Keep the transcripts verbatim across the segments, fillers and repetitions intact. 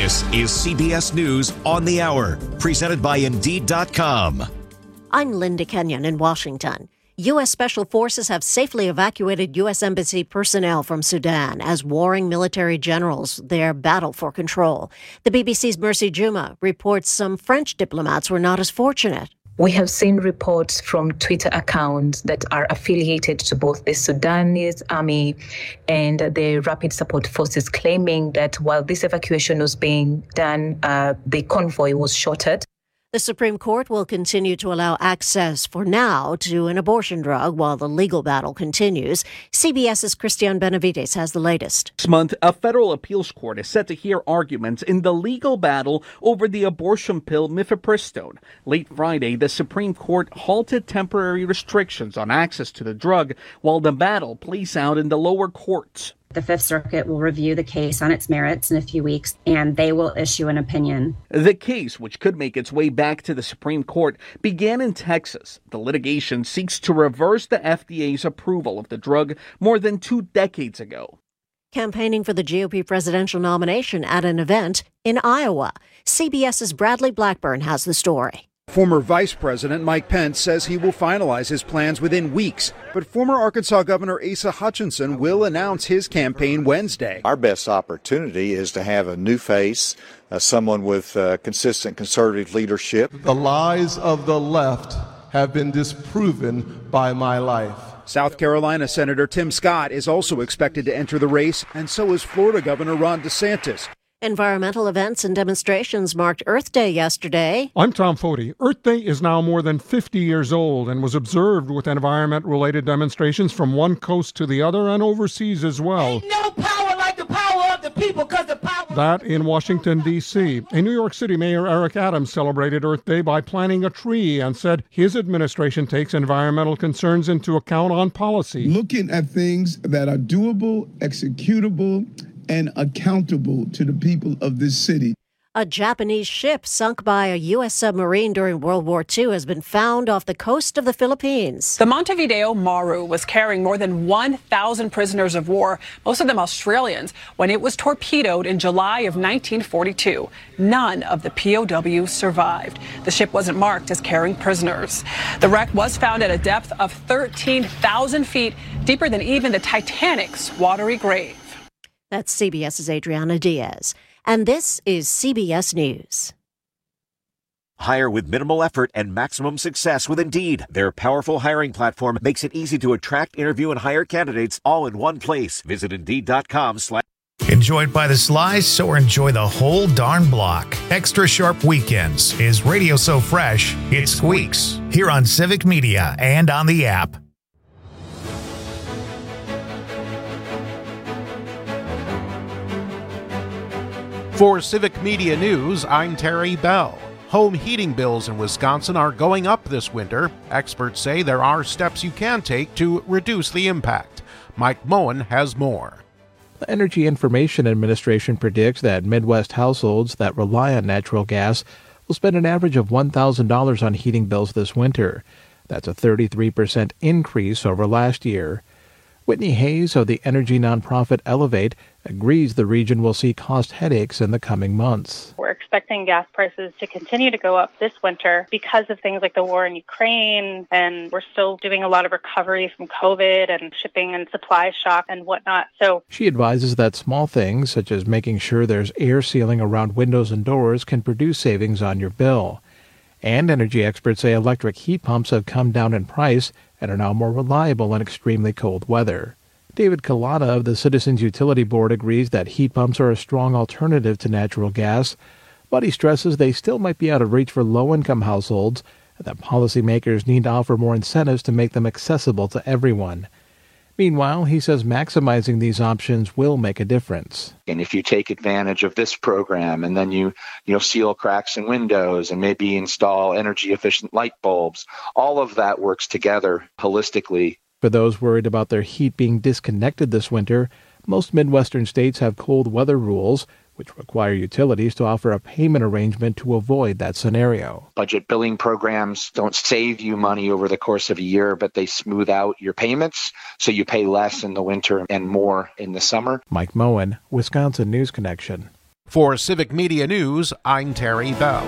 This is C B S News on the Hour, presented by Indeed dot com. I'm Linda Kenyon in Washington. U S. Special Forces have safely evacuated U S. Embassy personnel from Sudan as warring military generals there battle for control. The B B C's Mercy Juma reports some French diplomats were not as fortunate. We have seen reports from Twitter accounts that are affiliated to both the Sudanese army and the Rapid Support Forces claiming that while this evacuation was being done, uh, the convoy was shorted. The Supreme Court will continue to allow access for now to an abortion drug while the legal battle continues. CBS's Christian Benavides has the latest. This month, a federal appeals court is set to hear arguments in the legal battle over the abortion pill mifepristone. Late Friday, the Supreme Court halted temporary restrictions on access to the drug while the battle plays out in the lower courts. The Fifth Circuit will review the case on its merits in a few weeks, and they will issue an opinion. The case, which could make its way back to the Supreme Court, began in Texas. The litigation seeks to reverse the F D A's approval of the drug more than two decades ago. Campaigning for the G O P presidential nomination at an event in Iowa. CBS's Bradley Blackburn has the story. Former Vice President Mike Pence says he will finalize his plans within weeks, but former Arkansas Governor Asa Hutchinson will announce his campaign Wednesday. Our best opportunity is to have a new face, uh, someone with uh, consistent conservative leadership. The lies of the left have been disproven by my life. South Carolina Senator Tim Scott is also expected to enter the race, and so is Florida Governor Ron DeSantis. Environmental events and demonstrations marked Earth Day yesterday. I'm Tom Foti. Earth Day is now more than fifty years old and was observed with environment-related demonstrations from one coast to the other and overseas as well. Ain't no power like the power of the people, because the power... That in Washington, D C A New York City Mayor Eric Adams celebrated Earth Day by planting a tree and said his administration takes environmental concerns into account on policy. Looking at things that are doable, executable, and accountable to the people of this city. A Japanese ship sunk by a U S submarine during World War Two has been found off the coast of the Philippines. The Montevideo Maru was carrying more than one thousand prisoners of war, most of them Australians, when it was torpedoed in July of nineteen forty-two. None of the P O Ws survived. The ship wasn't marked as carrying prisoners. The wreck was found at a depth of thirteen thousand feet, deeper than even the Titanic's watery grave. That's CBS's Adriana Diaz. And this is C B S News. Hire with minimal effort and maximum success with Indeed. Their powerful hiring platform makes it easy to attract, interview, and hire candidates all in one place. Visit Indeed dot com slash. Enjoyed by the slice or enjoy the whole darn block? Extra Sharp Weekends is radio so fresh, it squeaks. Here on Civic Media and on the app. For Civic Media News, I'm Terry Bell. Home heating bills in Wisconsin are going up this winter. Experts say there are steps you can take to reduce the impact. Mike Moen has more. The Energy Information Administration predicts that Midwest households that rely on natural gas will spend an average of one thousand dollars on heating bills this winter. That's a thirty-three percent increase over last year. Whitney Hayes of the energy nonprofit Elevate agrees the region will see cost headaches in the coming months. We're expecting gas prices to continue to go up this winter because of things like the war in Ukraine, and we're still doing a lot of recovery from COVID and shipping and supply shock and whatnot. So she advises that small things, such as making sure there's air sealing around windows and doors, can produce savings on your bill. And energy experts say electric heat pumps have come down in price and are now more reliable in extremely cold weather. David Kalana of the Citizens Utility Board agrees that heat pumps are a strong alternative to natural gas, but he stresses they still might be out of reach for low-income households and that policymakers need to offer more incentives to make them accessible to everyone. Meanwhile, he says maximizing these options will make a difference. And if you take advantage of this program and then you, you know, seal cracks in windows and maybe install energy efficient light bulbs, all of that works together holistically. For those worried about their heat being disconnected this winter, most Midwestern states have cold weather rules, which require utilities to offer a payment arrangement to avoid that scenario. Budget billing programs don't save you money over the course of a year, but they smooth out your payments, so you pay less in the winter and more in the summer. Mike Moen, Wisconsin News Connection. For Civic Media News, I'm Terry Bell.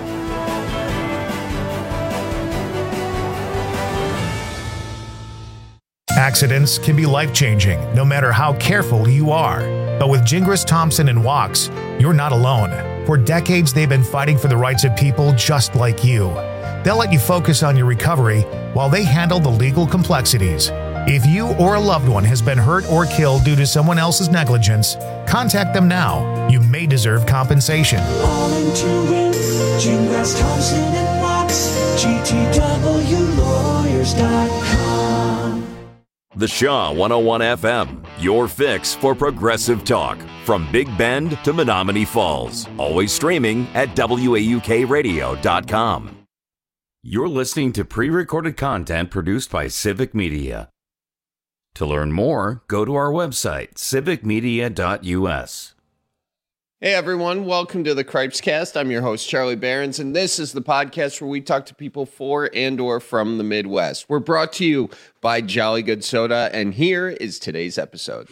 Accidents can be life-changing, no matter how careful you are. But with Gingras Thompson and Walks, you're not alone. For decades, they've been fighting for the rights of people just like you. They'll let you focus on your recovery while they handle the legal complexities. If you or a loved one has been hurt or killed due to someone else's negligence, contact them now. You may deserve compensation. All into it, Gingras Thompson and Walks, G T W lawyers dot com. The Shaw one oh one F M, your fix for progressive talk. From Big Bend to Menominee Falls. Always streaming at W A U K radio dot com. You're listening to pre-recorded content produced by Civic Media. To learn more, go to our website, civic media dot U S. Hey everyone, welcome to the Cripescast. I'm your host, Charlie Behrens, and this is the podcast where we talk to people for and or from the Midwest. We're brought to you by Jolly Good Soda, and here is today's episode.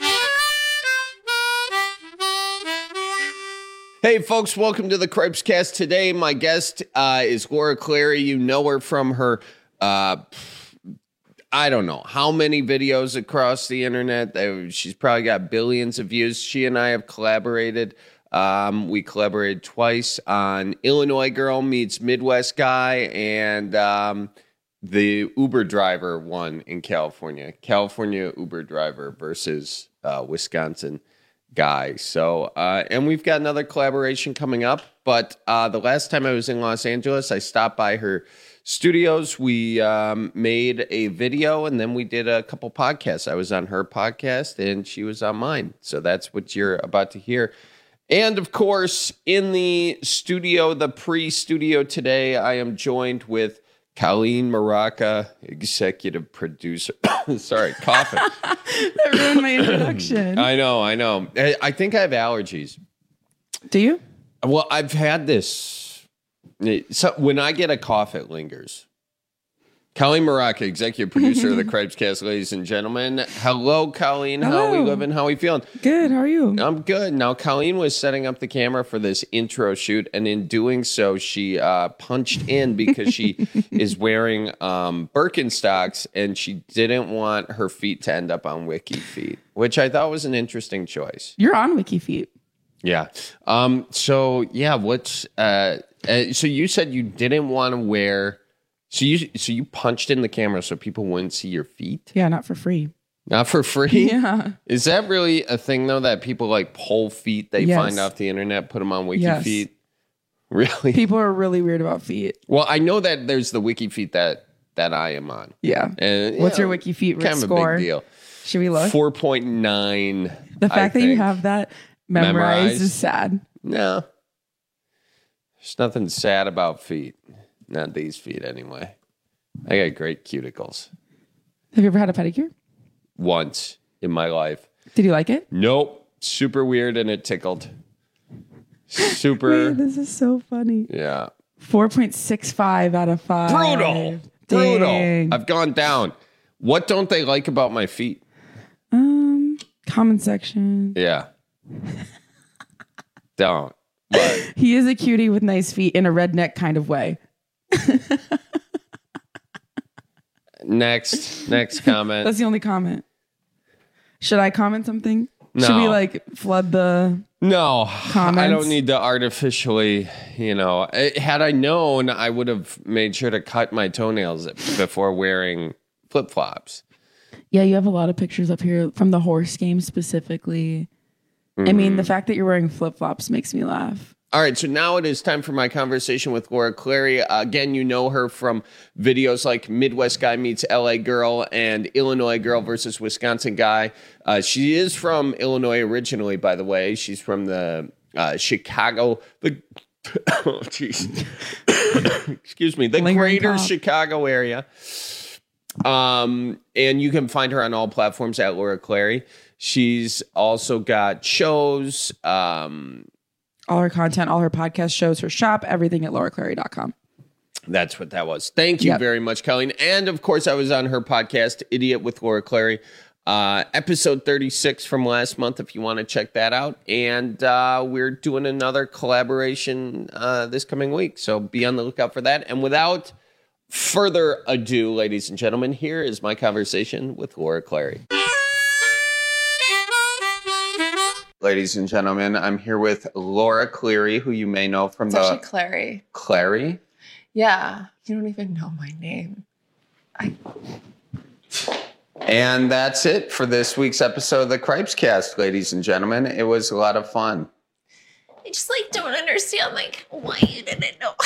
Hey folks, welcome to the Cripescast. Today, my guest uh, is Laura Clary. You know her from her... Uh, I don't know how many videos across the internet. She's probably got billions of views. She and I have collaborated. Um, we collaborated twice on Illinois Girl Meets Midwest Guy and um, the Uber driver one in California. California Uber driver versus uh, Wisconsin guy. So, uh, and we've got another collaboration coming up. But uh, the last time I was in Los Angeles, I stopped by her studios. We um, made a video and then we did a couple podcasts. I was on her podcast and she was on mine. So that's what you're about to hear. And of course, in the studio, the pre-studio today, I am joined with Colleen Maraca, executive producer. Sorry, coughing. That ruined my introduction. I know, I know. I, I think I have allergies. Do you? Well, I've had this. So when I get a cough, it lingers. Colleen Maraca, executive producer of the Cripescast, ladies and gentlemen. Hello, Colleen. Hello. How are we living? How are we feeling? Good. How are you? I'm good. Now, Colleen was setting up the camera for this intro shoot, and in doing so, she uh, punched in because she is wearing um, Birkenstocks, and she didn't want her feet to end up on Wiki Feet, which I thought was an interesting choice. You're on Wiki Feet. Yeah. Um. So yeah. What's uh? uh so you said you didn't want to wear. So you so you punched in the camera so people wouldn't see your feet? Yeah, not for free. Not for free? Yeah. Is that really a thing though, that people like pull feet they yes. find off the internet, put them on Wiki yes. Feet? Really? People are really weird about feet. Well, I know that there's the Wiki Feet that that I am on. Yeah. And what's you your know, Wiki Feet kind of score? a big deal. Should we look? four point nine. The fact I that think. you have that memorized, memorized is sad. No. There's nothing sad about feet. Not these feet anyway. I got great cuticles. Have you ever had a pedicure? Once in my life. Did you like it? Nope. Super weird and it tickled. Super. Wait, this is so funny. Yeah. four point six five out of five. Brutal. Dang. Brutal. I've gone down. What don't they like about my feet? Um, comment section. Yeah. Don't. But he is a cutie with nice feet in a redneck kind of way. Next, next comment. That's the only comment. Should I comment something? No. Should we like flood the No, comments? I don't need to artificially, you know, had I known, I would have made sure to cut my toenails before wearing flip-flops. Yeah, you have a lot of pictures up here from the horse game specifically. Mm-hmm. I mean, the fact that you're wearing flip-flops makes me laugh. All right, so now it is time for my conversation with Laura Clary. Uh, again, you know her from videos like Midwest Guy Meets L A Girl and Illinois Girl versus Wisconsin Guy. Uh, she is from Illinois originally, by the way. She's from the uh, Chicago, the oh, jeez, excuse me, the Lingering greater top. Chicago area. Um, and you can find her on all platforms at Laura Clary. She's also got shows. Um, all her content, all her podcast shows, her shop, everything at laura clary dot com. That's what that was. Thank you yep. very much, Colleen. And of course, I was on her podcast, Idiot with Laura Clary. Uh, episode thirty-six from last month, if you want to check that out. And uh, we're doing another collaboration uh, this coming week. So be on the lookout for that. And without further ado, ladies and gentlemen, here is my conversation with Laura Clary. Ladies and gentlemen, I'm here with Laura Cleary, who you may know from it's the... It's actually Clary. Clary? Yeah. You don't even know my name. I... And that's it for this week's episode of the Cripes Cast, ladies and gentlemen. It was a lot of fun. I just, like, don't understand, like, why you didn't know.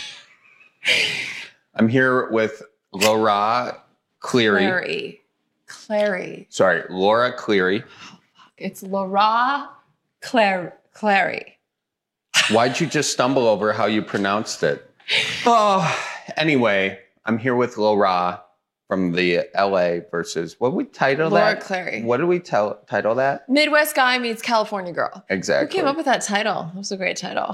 I'm here with Laura Cleary. Clary. Clary. Sorry, Laura Cleary. It's Laura Clary. Clary. Why'd you just stumble over how you pronounced it? Oh, anyway, I'm here with Laura from the L A versus, what did we title Laura that? Laura Clary. What did we tell, title that? Midwest Guy Meets California Girl. Exactly. Who came up with that title? That was a great title.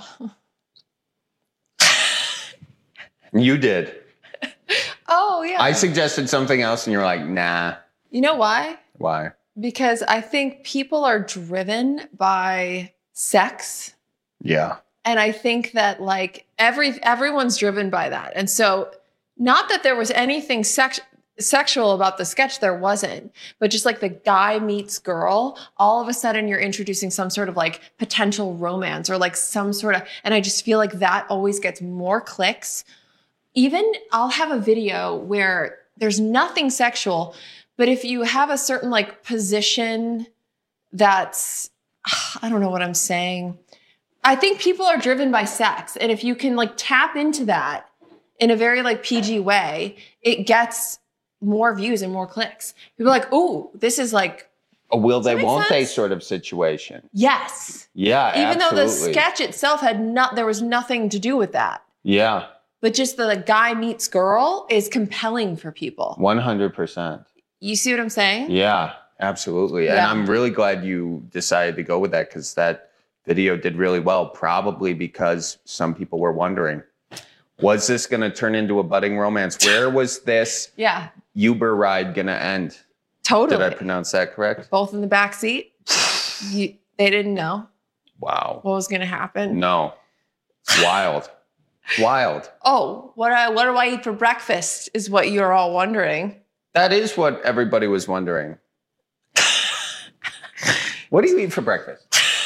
You did. Oh, yeah. I suggested something else and you're like, nah. You know why? Why? Because I think people are driven by sex. Yeah. And I think that like every everyone's driven by that. And so not that there was anything sex, sexual about the sketch, there wasn't, but just like the guy meets girl, all of a sudden you're introducing some sort of like potential romance or like some sort of, and I just feel like that always gets more clicks. Even I'll have a video where there's nothing sexual, but if you have a certain like position that's, I don't know what I'm saying. I think people are driven by sex. And if you can like tap into that in a very like P G way, it gets more views and more clicks. People are like, oh, this is like a will they, won't sense? they sort of situation. Yes. Yeah, Even absolutely. though the sketch itself had not, there was nothing to do with that. Yeah. But just the like, guy meets girl is compelling for people. one hundred percent. You see what I'm saying? Yeah, absolutely. Yeah. And I'm really glad you decided to go with that because that video did really well, probably because some people were wondering, was this going to turn into a budding romance? Where was this Yeah. Uber ride going to end? Totally. Did I pronounce that correct? Both in the back seat. You, they didn't know Wow. what was going to happen. No. It's wild. Wild. Oh, what I, what do I eat for breakfast is what you're all wondering. That is what everybody was wondering. What do you eat for breakfast?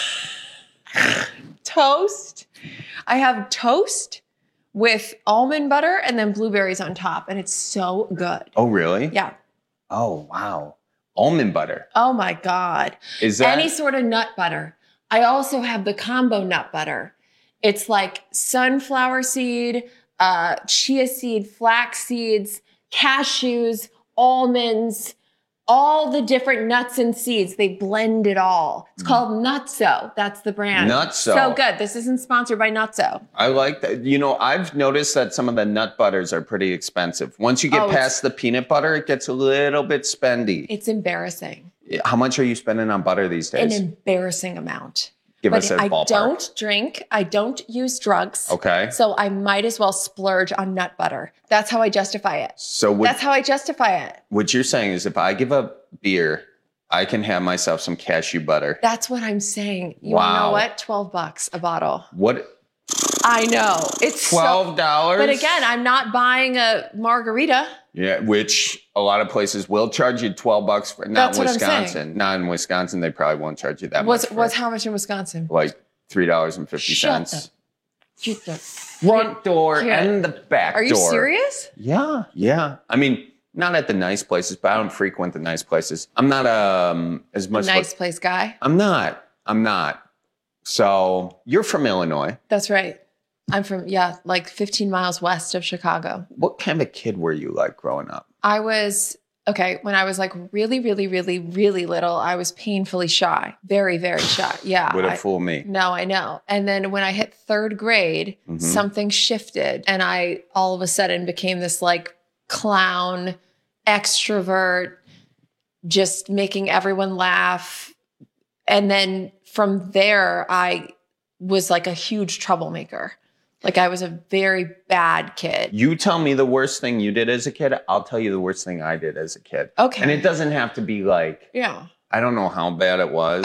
Toast. I have toast with almond butter and then blueberries on top, and it's so good. Oh, really? Yeah. Oh, wow. Almond butter. Oh my God. Is that any sort of nut butter? I also have the combo nut butter. It's like sunflower seed, uh, chia seed, flax seeds, cashews, almonds, all the different nuts and seeds. They blend it all. It's called Nutso. That's the brand. Nutso. So good. This isn't sponsored by Nutso. I like that. You know, I've noticed that some of the nut butters are pretty expensive. Once you get Oh, past the peanut butter, it gets a little bit spendy. It's embarrassing. How much are you spending on butter these An days? embarrassing amount. Give but us a I ballpark. don't drink. I don't use drugs. Okay. So I might as well splurge on nut butter. That's how I justify it. So what, That's how I justify it. what you're saying is if I give up beer, I can have myself some cashew butter. That's what I'm saying. You Wow. know what? twelve bucks a bottle. What? I know. It's twelve dollars? So, but again, I'm not buying a margarita. Yeah, which a lot of places will charge you twelve bucks for. Not That's in what I'm saying. Wisconsin. Not in Wisconsin. They probably won't charge you that What's much. for what's how much in Wisconsin? like three dollars and fifty Shut cents. the, shut the Front door Here. and the back door. Are you serious? Yeah, yeah. I mean, not at the nice places, but I don't frequent the nice places. I'm not um as A much. nice like- place guy. I'm not. I'm not. So you're from Illinois. That's right. I'm from, yeah, like fifteen miles west of Chicago. What kind of a kid were you like growing up? I was, okay, when I was like really, really, really, really little, I was painfully shy. Very, very shy. Yeah. Would I- have fooled me. No, I know. And then when I hit third grade, Mhm. something shifted and I all of a sudden became this like clown, extrovert, just making everyone laugh. And then from there, I was like a huge troublemaker. Like I was a very bad kid. You tell me the worst thing you did as a kid. I'll tell you the worst thing I did as a kid. Okay. And it doesn't have to be like, Yeah. I don't know how bad it was.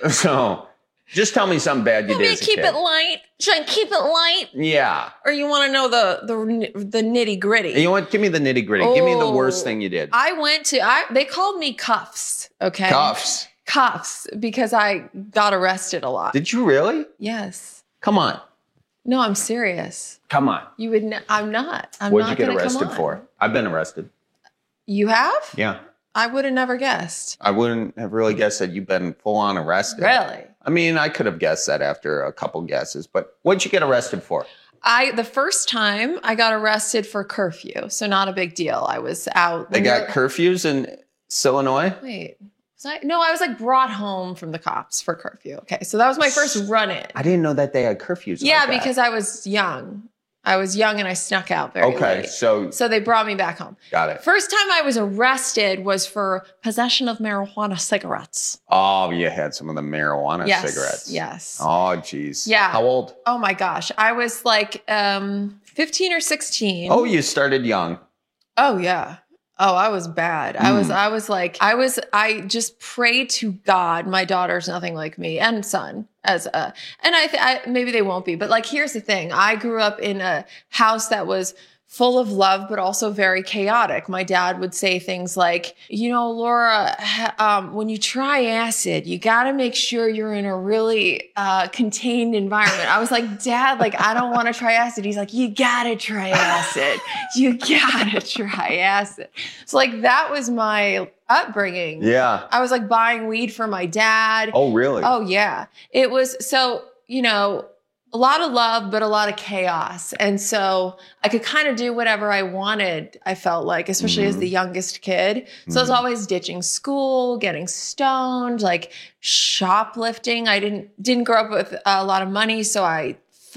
So just tell me something bad you Want did me as to a keep kid. it light? Should I keep it light? Yeah. Or you want to know the the the nitty gritty? You know what? Give me the nitty gritty. Give me the Oh. worst thing you did. I went to I they called me Cuffs, okay? Cuffs. Cuffs because I got arrested a lot. Did you really? Yes. Come on. No, I'm serious. Come on. You would n- I'm not. I'm What'd not you get gonna come arrested on. for? I've been arrested. You have? Yeah. I would have never guessed. I wouldn't have really guessed that you've been full on arrested. Really? I mean, I could have guessed that after a couple guesses, but what'd you get arrested for? I the first time I got arrested for curfew, so not a big deal. I was out. They when got you're- curfews in Illinois? Wait. Was I, no, I was like brought home from the cops for curfew. Okay, so that was my first run-in. I didn't know that they had curfews. Yeah, like that. because I was young. I was young and I snuck out very Okay, late. so So they brought me back home. got it. First time I was arrested was for possession of marijuana cigarettes. Oh, you had some of the marijuana Yes, cigarettes. yes. Oh, geez. Yeah. How old? Oh my gosh. I was like um, fifteen or sixteen. Oh, you started young. Oh yeah. Oh, I was bad. I was Mm. I was like I was I just prayed to God my daughter's nothing like me and son as a and I, th- I maybe they won't be, but like here's the thing. I grew up in a house that was full of love, but also very chaotic. My dad would say things like, you know, Laura, ha- um, when you try acid, you got to make sure you're in a really uh, contained environment. I was like, Dad, like, I don't want to try acid. He's like, you got to try acid. You got to try acid. So like, that was my upbringing. Yeah. I was like buying weed for my dad. Oh, really? Oh, yeah. It was so, you know, a lot of love, but a lot of chaos. And so I could kind of do whatever I wanted, I felt like, especially as the youngest kid. So I was always ditching school, getting stoned, like shoplifting. I didn't didn't grow up with a lot of money, so I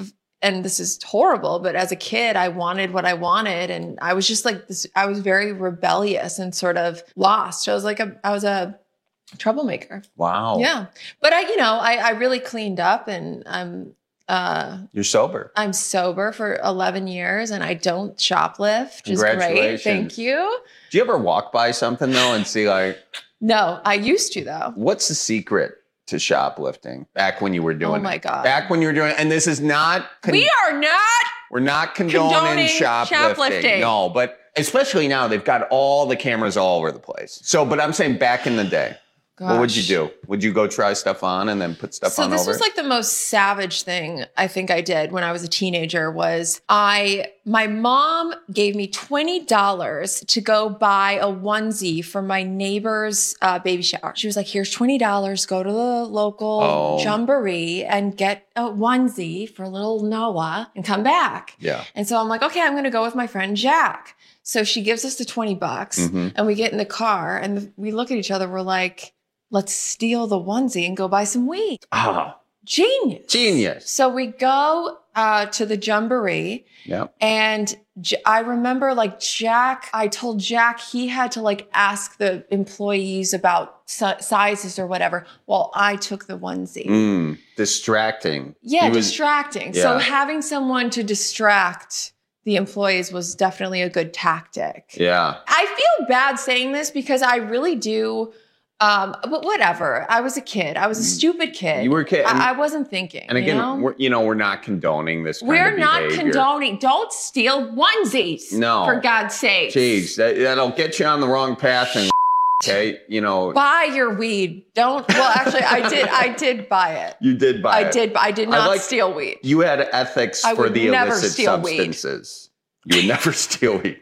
and this is horrible, but as a kid, I wanted what I wanted. And I was just like this, I was very rebellious and sort of lost. I was like a I was a troublemaker. Wow. Yeah. But I, you know, I, I really cleaned up and I'm uh You're sober. I'm sober for eleven years and I don't shoplift, which is great. Congratulations. Thank you. Do you ever walk by something though and see like, No, I used to though. what's the secret to shoplifting back when you were doing Oh my it? God. Back when you were doing and this is not con- We are not we're not condoning, condoning shoplifting. shoplifting. No, but especially now they've got all the cameras all over the place. So, but I'm saying back in the day, what would you Gosh. do? Would you go try stuff on and then put stuff So on this over? was like the most savage thing I think I did when I was a teenager was I my mom gave me twenty dollars to go buy a onesie for my neighbor's uh, baby shower. She was like, here's twenty dollars, go to the local Oh. Jamboree and get a onesie for little Noah and come back. Yeah. And so I'm like, okay, I'm going to go with my friend Jack. So she gives us the twenty bucks Mhm. and we get in the car and we look at each other. We're like, let's steal the onesie and go buy some weed. Ah, Genius. genius. So we go uh, to the Jamboree Yep. and J- I remember like Jack, I told Jack he had to like ask the employees about si- sizes or whatever while I took the onesie. Mm, distracting. Yeah, He was- distracting. So Yeah. having someone to distract the employees was definitely a good tactic. Yeah. I feel bad saying this because I really do. Um, but whatever. I was a kid. I was a stupid kid. You were a kid, and- I, I wasn't thinking. And again, you know? we're, you know, we're not condoning this kind We're of not behavior. condoning. Don't steal onesies. No. For God's sake. Jeez, that, that'll get you on the wrong path and okay, you know, Buy your weed. Don't. Well, actually, I did. I did buy it. you did buy I it. did. I did I not like- steal weed. You had ethics I for would the never illicit steal weed. substances. You would never steal weed.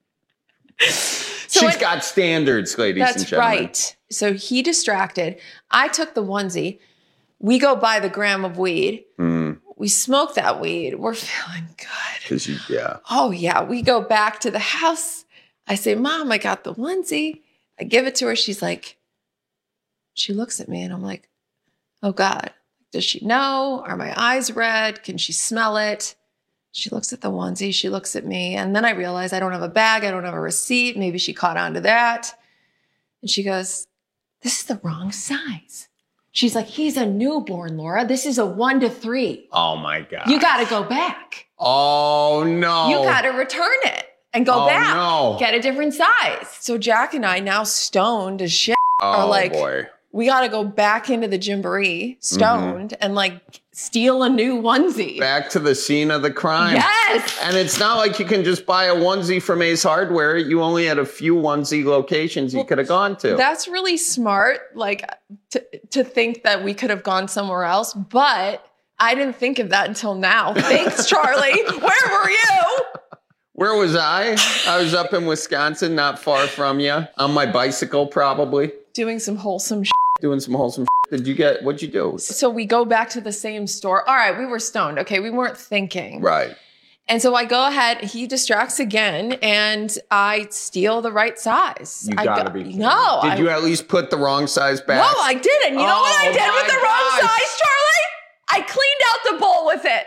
So She's it- got standards, ladies and That's gentlemen. right. So he distracted. I took the onesie. We go buy the gram of weed. Mm, We smoke that weed. We're feeling good. 'cause you, yeah. Oh, yeah. We go back to the house. I say, Mom, I got the onesie. I give it to her. She's like, she looks at me and I'm like, oh God, does she know? Are my eyes red? Can she smell it? She looks at the onesie. She looks at me. And then I realize I don't have a bag. I don't have a receipt. Maybe she caught on to that. And she goes, this is the wrong size. She's like, he's a newborn, Laura. This is a one to three. Oh my God. You got to go back. Oh no. You got to return it and go Oh, back. no. Get a different size. So Jack and I, now stoned as shit, Oh are like, boy. we got to go back into the Gymboree, stoned, Mm-hmm. and like steal a new onesie. Back to the scene of the crime. Yes. And it's not like you can just buy a onesie from Ace Hardware. You only had a few onesie locations you could have gone to. That's really smart, like to, to think that we could have gone somewhere else. But I didn't think of that until now. Thanks, Charlie. Where were you? Where was I? I was up in Wisconsin, not far from you. On my bicycle, probably. Doing some wholesome shit. Doing some wholesome shit. Did you get, what'd you do? So we go back to the same store. All right, we were stoned. Okay, we weren't thinking. Right. And so I go ahead, he distracts again, and I steal the right size. You I gotta go- be kidding. No. Did I, you at least put the wrong size back? No, I didn't. You know what I Oh, did with my the wrong gosh. size, Charlie? I cleaned out the bowl with it.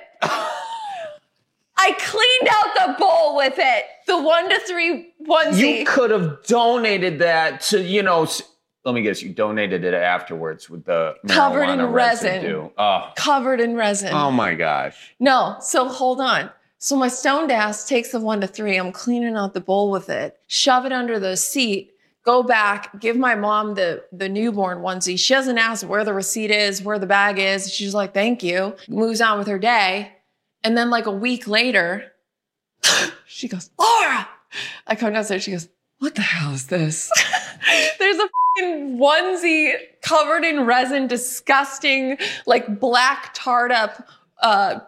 I cleaned out the bowl with it. The one to three onesie. You could have donated that to, you know, s- let me guess, you donated it afterwards with the Covered in marijuana resin. residue. Oh. Covered in resin. Oh my gosh. No, so hold on. So my stoned ass takes the one to three. I'm cleaning out the bowl with it, shove it under the seat, go back, give my mom the, the newborn onesie. She doesn't ask where the receipt is, where the bag is. She's like, thank you. Moves on with her day. And then like a week later, she goes, Laura. I come downstairs. She goes, what the hell is this? There's a fucking onesie covered in resin, disgusting, like black tarred up. Uh,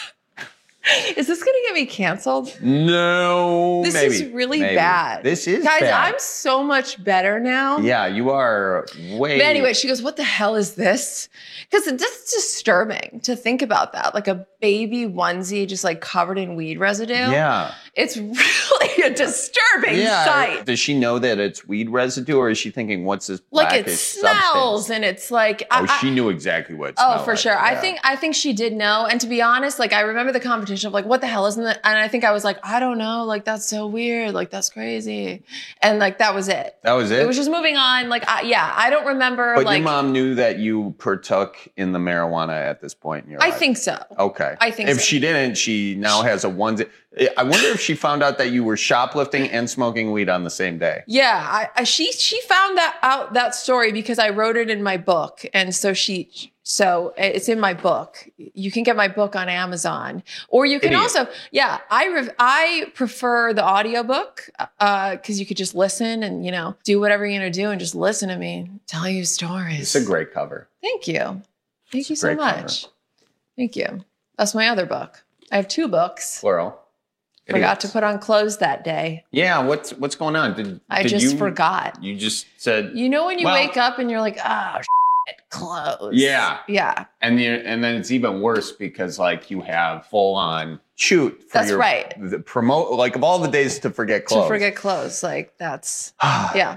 is this going to get me canceled? No, This maybe. is really maybe. bad. This is Guys, bad. I'm so much better now. Yeah, you are way. But anyway, she goes, what the hell is this? Because it's just disturbing to think about that. Like a baby onesie just like covered in weed residue. Yeah. It's really a disturbing Yeah. sight. Does she know that it's weed residue, or is she thinking, what's this Like blackish it smells substance? and it's like Oh, I- she knew exactly what it Oh, smelled for like. sure. I Yeah. think I think she did know. And to be honest, like I remember the competition of like, what the hell isn't that? And I think I was like, I don't know. Like that's so weird. Like that's crazy. And like that was it. That was it? It was just moving on. Like I, yeah, I don't remember. But like your mom knew that you partook in the marijuana at this point in your I life. think so. Okay. I think if so. she didn't, she now has a onesie. I wonder if she found out that you were shoplifting and smoking weed on the same day. Yeah, I, I she she found that out that story because I wrote it in my book, and so she so it's in my book. You can get my book on Amazon, or you can Idiot. also yeah. I rev- I prefer the audiobook uh, because you could just listen and you know do whatever you're gonna do and just listen to me tell you stories. It's a great cover. Thank you, thank you a so great cover. much. Thank you. That's my other book. I have two books. Plural. Forgot Idiots. to put on clothes that day. Yeah, what's what's going on? Did I did just you, forgot. You just said You know when you Well- wake up and you're like, oh, shit, clothes. Yeah. Yeah. And you and then it's even worse because like you have full on shoot. For That's your, right. The promote like of all the days to forget clothes. To forget clothes. Like that's, yeah.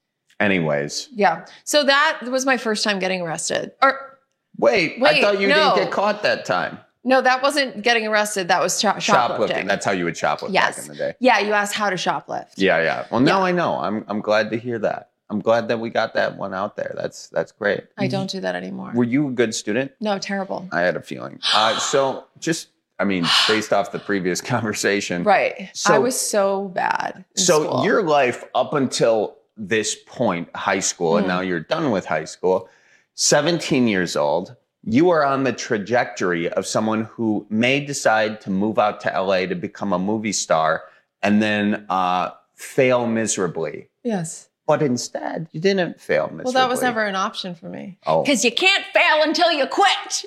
Anyways, Yeah. So that was my first time getting arrested. Or wait, I Wait, thought you no. didn't get caught that time. no, that wasn't getting arrested. That was shop- shoplifting. Shoplifting. That's how you would shoplift yes. back in the day. Yeah. You asked how to shoplift. Yeah, yeah. Well, now I know. I'm I'm glad to hear that. I'm glad that we got that one out there. That's that's great. I don't do that anymore. Were you a good student? No, terrible. I had a feeling. Uh, so just, I mean, based off the previous conversation. Right. So- I was so bad. in So school. your life up until this point, high school, and Mhm. now you're done with high school, seventeen years old, you are on the trajectory of someone who may decide to move out to L A to become a movie star and then uh, fail miserably. Yes. But instead, you didn't fail miserably. Well, that was never an option for me. Oh. Because you can't fail until you quit.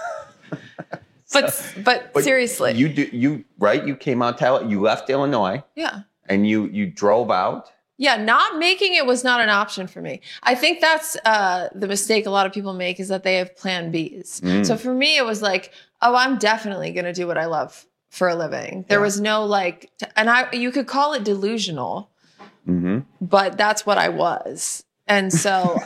but, but But seriously. You do you right? You came out to L A, you left Illinois yeah. and you you drove out. Yeah, not making it was not an option for me. I think that's uh, the mistake a lot of people make is that they have plan Bs. Mm. So for me, it was like, oh, I'm definitely going to do what I love for a living. There Yeah. was no like, t- and I you could call it delusional, Mm-hmm. but that's what I was. And so,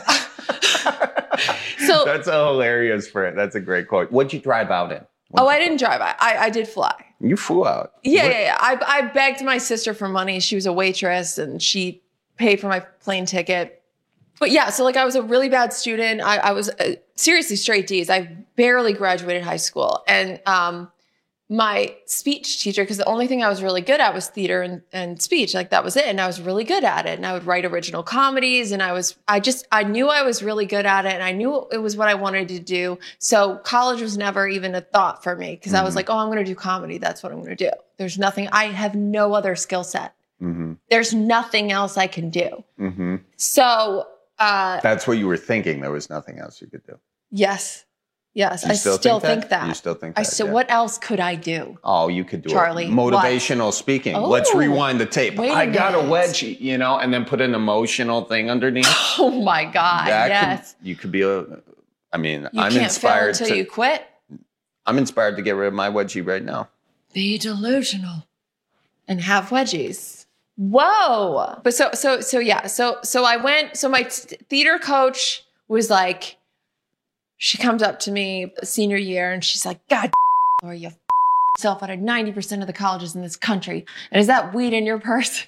so That's a hilarious for it. That's a great quote. What'd you drive out in? oh, I didn't drive. I I, I did fly. You flew out. Yeah, What- yeah, yeah. I, I begged my sister for money. She was a waitress and she paid for my plane ticket. But yeah, so like I was a really bad student. I, I was uh, seriously straight D's. I barely graduated high school. And um, my speech teacher, because the only thing I was really good at was theater and, and speech. Like that was it. And I was really good at it. And I would write original comedies. And I was, I just, I knew I was really good at it. And I knew it was what I wanted to do. So college was never even a thought for me because mm-hmm. I was like, oh, I'm going to do comedy. That's what I'm going to do. There's nothing, I have no other skill set. Mm-hmm. There's nothing else I can do. Mm-hmm. So, Uh, That's what you were thinking. There was nothing else you could do. Yes. Yes. You I still still, think think, that? that? You still think I that, still, yeah. what else could I do? Oh, you could do Charlie, it. Motivational what? speaking. Oh, Let's rewind the tape. wait a I got a minute. wedgie, you know, and then put an emotional thing underneath. Oh my God. That yes. could, you could be a, I mean, You I'm can't inspired fail until to, you quit. I'm inspired to get rid of my wedgie right now. Be delusional and have wedgies. Whoa. But so, so, so yeah. So, so I went, so my t- theater coach was like, she comes up to me senior year and she's like, God, Laura, you f- yourself out of ninety percent of the colleges in this country. And is that weed in your purse?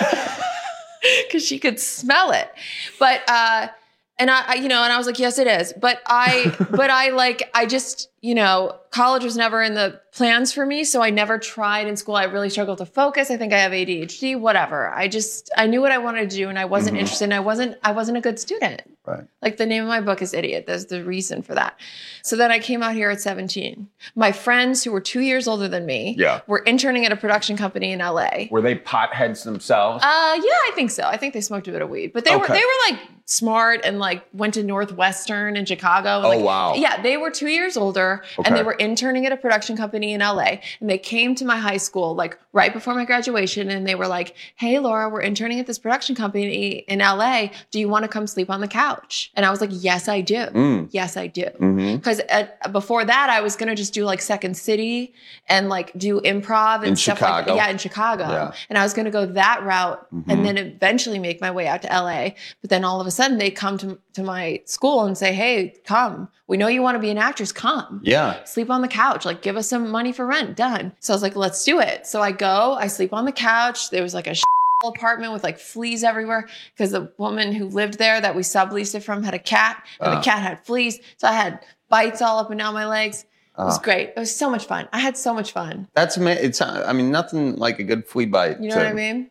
Because she could smell it. But, uh, and I, I, you know, and I was like, yes, it is. But I, but I like, I just, you know, college was never in the plans for me. So I never tried in school. I really struggled to focus. I think I have A D H D, whatever. I just, I knew what I wanted to do and I wasn't Mhm. interested and I wasn't, I wasn't a good student. Right. Like the name of my book is Idiot. There's the reason for that. So then I came out here at seventeen. My friends who were two years older than me Yeah. were interning at a production company in L A. Were they potheads themselves? Uh, yeah, I think so. I think they smoked a bit of weed, but they were Okay. they were like smart and like went to Northwestern in Chicago. Oh, Like, wow. Yeah, they were two years older and Okay. they were interning at a production company in L A. And they came to my high school like right before my graduation, and they were like, "Hey, Laura, we're interning at this production company in L A. Do you want to come sleep on the couch?" And I was like, "Yes, I do. Mm. Yes, I do." Mhm. Because before that, I was gonna just do like Second City and like do improv and In stuff Chicago. like yeah, in Chicago. Yeah. And I was gonna go that route Mhm. and then eventually make my way out to L A. But then all of a sudden, they come to to my school and say, "Hey, come. We know you want to be an actress. Come. Yeah. Sleep on the couch. Like, give us some money for rent. Done." So I was like, "Let's do it." So I go. I sleep on the couch. There was like a apartment with like fleas everywhere because the woman who lived there that we subleased it from had a cat, and Uh. the cat had fleas. So I had bites all up and down my legs. It was Uh. great. It was so much fun. I had so much fun. That's ama- it's. I mean, nothing like a good flea bite. You know to- what I mean?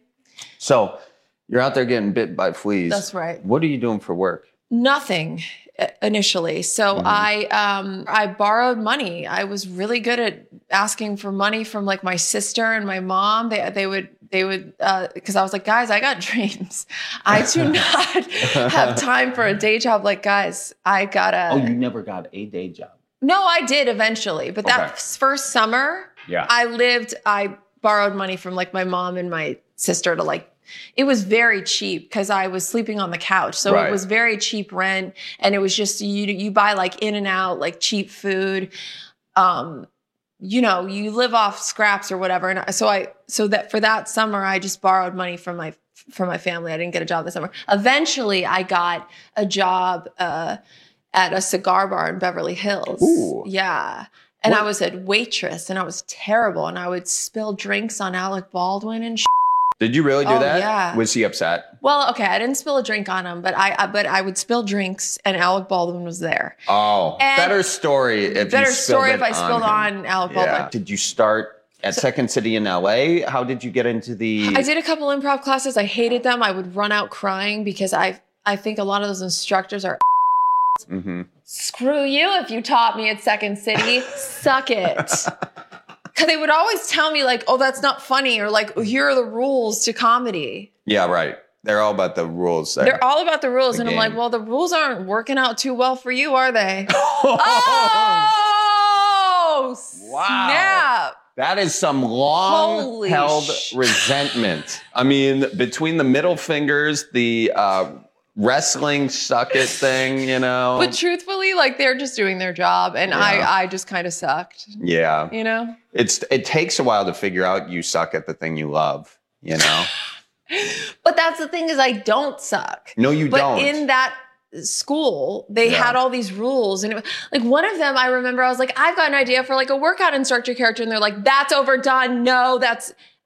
So you're out there getting bit by fleas. That's right. What are you doing for work? Nothing uh, initially. So Mhm. I um I borrowed money. I was really good at asking for money from like my sister and my mom. They they would they would uh because I was like, "Guys, I got dreams. I do not have time for a day job. Like, guys, I gotta." Oh, you never got a day job. No, I did eventually, but that Okay. first summer, Yeah. I lived. I borrowed money from like my mom and my sister to like. It was very cheap because I was sleeping on the couch, so Right. it was very cheap rent, and it was just you. You buy like In and Out, like cheap food. Um, you know, you live off scraps or whatever, and I- so I so that for that summer, I just borrowed money from my from my family. I didn't get a job this summer. Eventually, I got a job uh, at a cigar bar in Beverly Hills. Ooh. Yeah. And What- I was a waitress and I was terrible. And I would spill drinks on Alec Baldwin and sh- Did you really do Oh, that? yeah. Was he upset? Well, okay, I didn't spill a drink on him, but I, I but I would spill drinks and Alec Baldwin was there. Oh, And- better story if Better you spilled story it if I spilled him. on Alec Yeah. Baldwin. Did you start at Second City in L A? How did you get into the? I did a couple improv classes. I hated them. I would run out crying because I I think a lot of those instructors are Mhm. screw you if you taught me at Second City. Suck it. Because they would always tell me like, oh, that's not funny, or like, here are the rules to comedy. Yeah, right. They're all about the rules there. They're all about the rules. The and game. I'm like, well, the rules aren't working out too well for you, are they? oh, snap. That is some long Holy held sh- resentment. I mean, between the middle fingers, the uh, wrestling suck it thing, you know? But truthfully, like they're just doing their job. And Yeah. I, I just kind of sucked, yeah. you know? It's It takes a while to figure out you suck at the thing you love, you know? But that's the thing is I don't suck. No, you but don't. in that school, they Yeah. had all these rules. And it, like one of them, I remember I was like, I've got an idea for like a workout instructor character. And they're like, that's overdone. No, that's,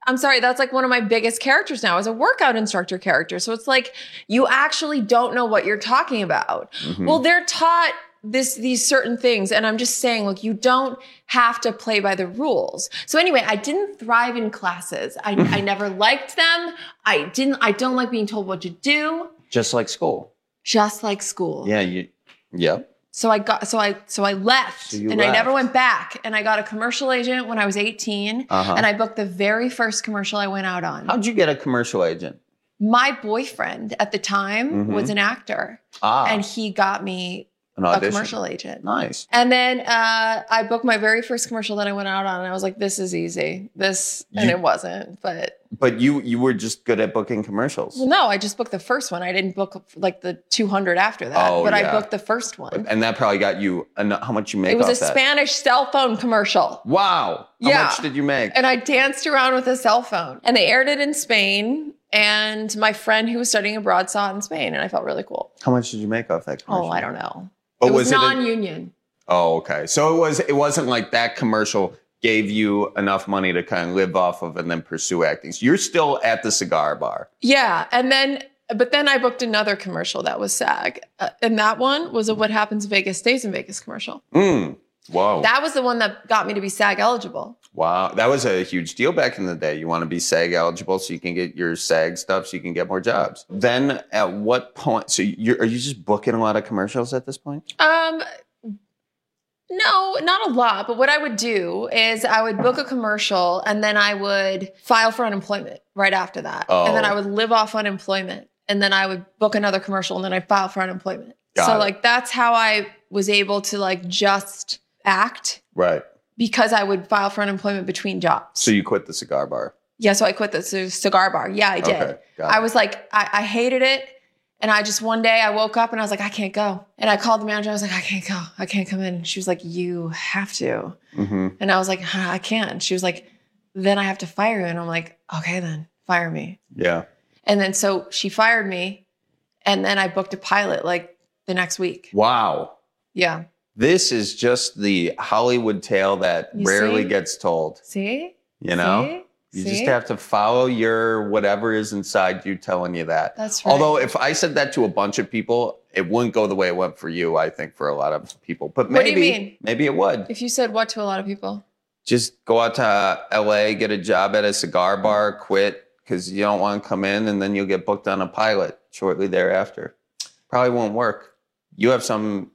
I'm sorry, that's like one of my biggest characters now as a workout instructor character. So it's like, you actually don't know what you're talking about. Mm-hmm. Well, they're taught this, these certain things. And I'm just saying, look, you don't have to play by the rules. So anyway, I didn't thrive in classes. I, I never liked them. I didn't, I don't like being told what to do. Just like school. Just like school. Yeah. You, yep. So I got, so I, so I left So you and left. I never went back. And I got a commercial agent when I was eighteen Uh-huh. and I booked the very first commercial I went out on. How'd you get a commercial agent? My boyfriend at the time Mhm. was an actor Ah. and he got me An a audition. commercial agent. Nice. And then uh, I booked my very first commercial that I went out on and I was like, this is easy. This, and You- it wasn't, but But you you were just good at booking commercials. well, no, I just booked the first one. I didn't book like the two hundred after that, Oh, but I yeah. booked the first one. And that probably got you enough, how much you make It was off a that? Spanish cell phone commercial. Wow. How Yeah. much did you make? And I danced around with a cell phone. And they aired it in Spain. And my friend who was studying abroad saw it in Spain. And I felt really cool. How much did you make off that commercial? Oh, I don't know. But it was, was it a- non-union. Oh, okay. So it was it wasn't like that commercial gave you enough money to kind of live off of and then pursue acting. So you're still at the cigar bar. Yeah. And then, but then I booked another commercial that was SAG. Uh, and that one was a What Happens in Vegas Stays in Vegas commercial. Mm. Whoa. That was the one that got me to be SAG eligible. Wow. That was a huge deal back in the day. You want to be SAG eligible so you can get your SAG stuff so you can get more jobs. Then at what point? So you're, are you just booking a lot of commercials at this point? Um, no, not a lot. But what I would do is I would book a commercial and then I would file for unemployment right after that. Oh. And then I would live off unemployment. And then I would book another commercial and then I'd file for unemployment. Got so it. like that's how I was able to like just act Right. because I would file for unemployment between jobs. So you quit the cigar bar. Yeah, so I quit the c- cigar bar. Yeah, I did. Okay, got I it. was like, I, I hated it. And I just, one day I woke up and I was like, I can't go. And I called the manager. I was like, I can't go. I can't come in. She was like, you have to. Mm-hmm. And I was like, huh, I can't. And she was like, then I have to fire you. And I'm like, okay, then fire me. Yeah. And then so she fired me. And then I booked a pilot like the next week. Wow. Yeah. This is just the Hollywood tale that You rarely see? gets told. See? You know? See? You See? just have to follow your whatever is inside you telling you that. That's right. Although if I said that to a bunch of people, it wouldn't go the way it went for you, I think, for a lot of people. But What do maybe you mean? maybe it would. If you said what to a lot of people? Just go out to L A, get a job at a cigar bar, quit because you don't want to come in, and then you'll get booked on a pilot shortly thereafter. Probably won't work. You have some,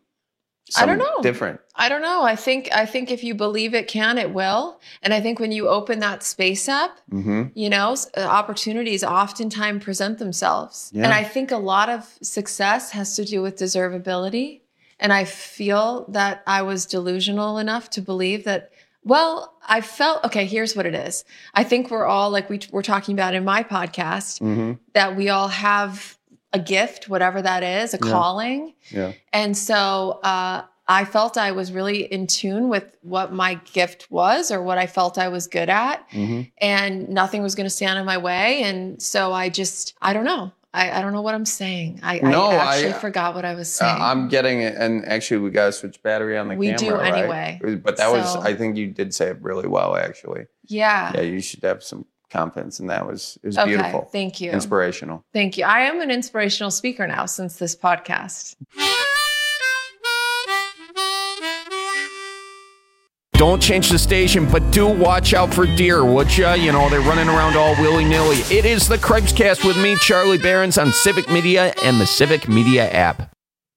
I don't some know. different. I don't know. I think I think if you believe it can, it will. And I think when you open that space up, Mm-hmm. you know, s- uh, opportunities oftentimes present themselves. Yeah. And I think a lot of success has to do with deservability. And I feel that I was delusional enough to believe that, well, I felt, okay, here's what it is. I think we're all, like we were talking about in my podcast, Mm-hmm. that we all have a gift, whatever that is, a Yeah. calling. Yeah. And so uh, I felt I was really in tune with what my gift was or what I felt I was good at. Mm-hmm. And nothing was going to stand in my way. And so I just, I don't know. I, I don't know what I'm saying. I, No, I I- actually forgot what I was Uh, saying. I'm getting it, and actually, we got to switch battery on the We camera. do right? anyway. But that was, So- I think you did say it really well, actually. yeah. Yeah, you should have some confidence, and that was it was Okay, beautiful. thank you. Inspirational. Thank you. I am an inspirational speaker now since this podcast. Don't change the station, but do watch out for deer, would ya? You know, they're running around all willy-nilly. It is the Cripescast with me, Charlie Behrens, on Civic Media and the Civic Media app.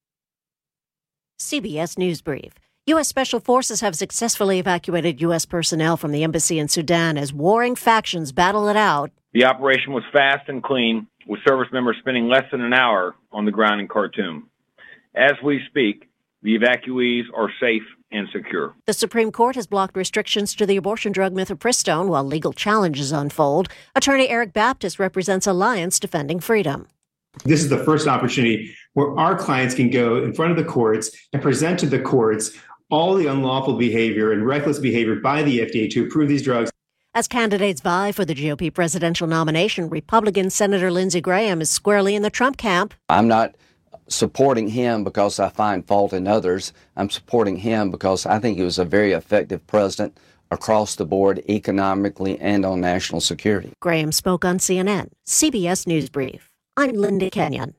C B S News Brief. U S. Special Forces have successfully evacuated U S personnel from the embassy in Sudan as warring factions battle it out. The operation was fast and clean, with service members spending less than an hour on the ground in Khartoum. As we speak, the evacuees are safe and secure. The Supreme Court has blocked restrictions to the abortion drug mifepristone while legal challenges unfold. Attorney Eric Baptist represents Alliance Defending Freedom. This is the first opportunity where our clients can go in front of the courts and present to the courts all the unlawful behavior and reckless behavior by the F D A to approve these drugs. As candidates vie for the G O P presidential nomination, Republican Senator Lindsey Graham is squarely in the Trump camp. I'm not supporting him because I find fault in others. I'm supporting him because I think he was a very effective president across the board, economically and on national security. Graham spoke on C N N, C B S News Brief. I'm Linda Kenyon.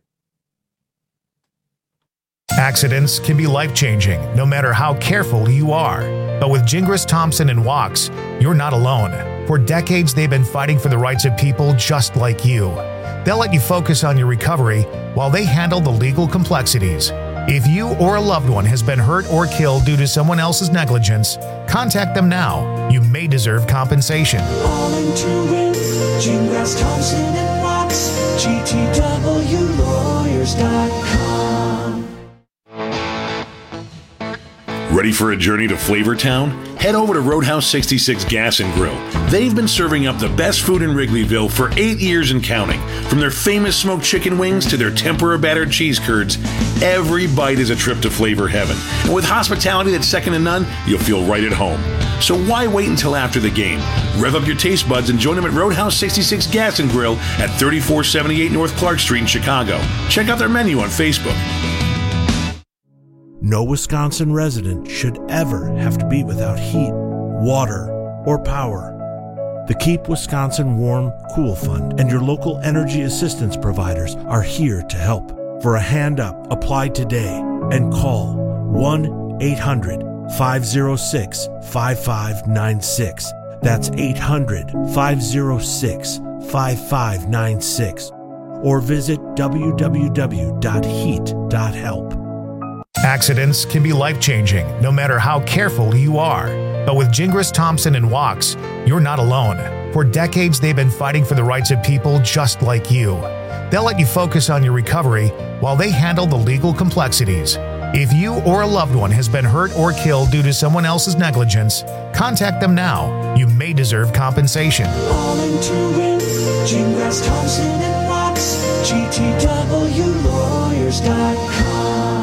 Accidents can be life-changing, no matter how careful you are. But with Gingras, Thompson, and Wachs, you're not alone. For decades, they've been fighting for the rights of people just like you. They'll let you focus on your recovery while they handle the legal complexities. If you or a loved one has been hurt or killed due to someone else's negligence, contact them now. You may deserve compensation. Calling to win, Gingras, Thompson, and Wachs, G T W lawyers dot com. Ready for a journey to Flavortown? Head over to Roadhouse sixty-six Gas and Grill. They've been serving up the best food in Wrigleyville for eight years and counting. From their famous smoked chicken wings to their tempura battered cheese curds, every bite is a trip to flavor heaven. And with hospitality that's second to none, you'll feel right at home. So why wait until after the game? Rev up your taste buds and join them at Roadhouse sixty-six Gas and Grill at thirty-four seventy-eight North Clark Street in Chicago. Check out their menu on Facebook. No Wisconsin resident should ever have to be without heat, water, or power. The Keep Wisconsin Warm, Cool Fund and your local energy assistance providers are here to help. For a hand up, apply today and call one eight hundred five oh six five five nine six. That's eight hundred five oh six five five nine six. Or visit w w w dot heat dot help. Accidents can be life-changing, no matter how careful you are. But with Gingras, Thompson, and Wachs, you're not alone. For decades, they've been fighting for the rights of people just like you. They'll let you focus on your recovery while they handle the legal complexities. If you or a loved one has been hurt or killed due to someone else's negligence, contact them now. You may deserve compensation. Calling to win, Gingras, Thompson, and Wachs, G T W lawyers dot com.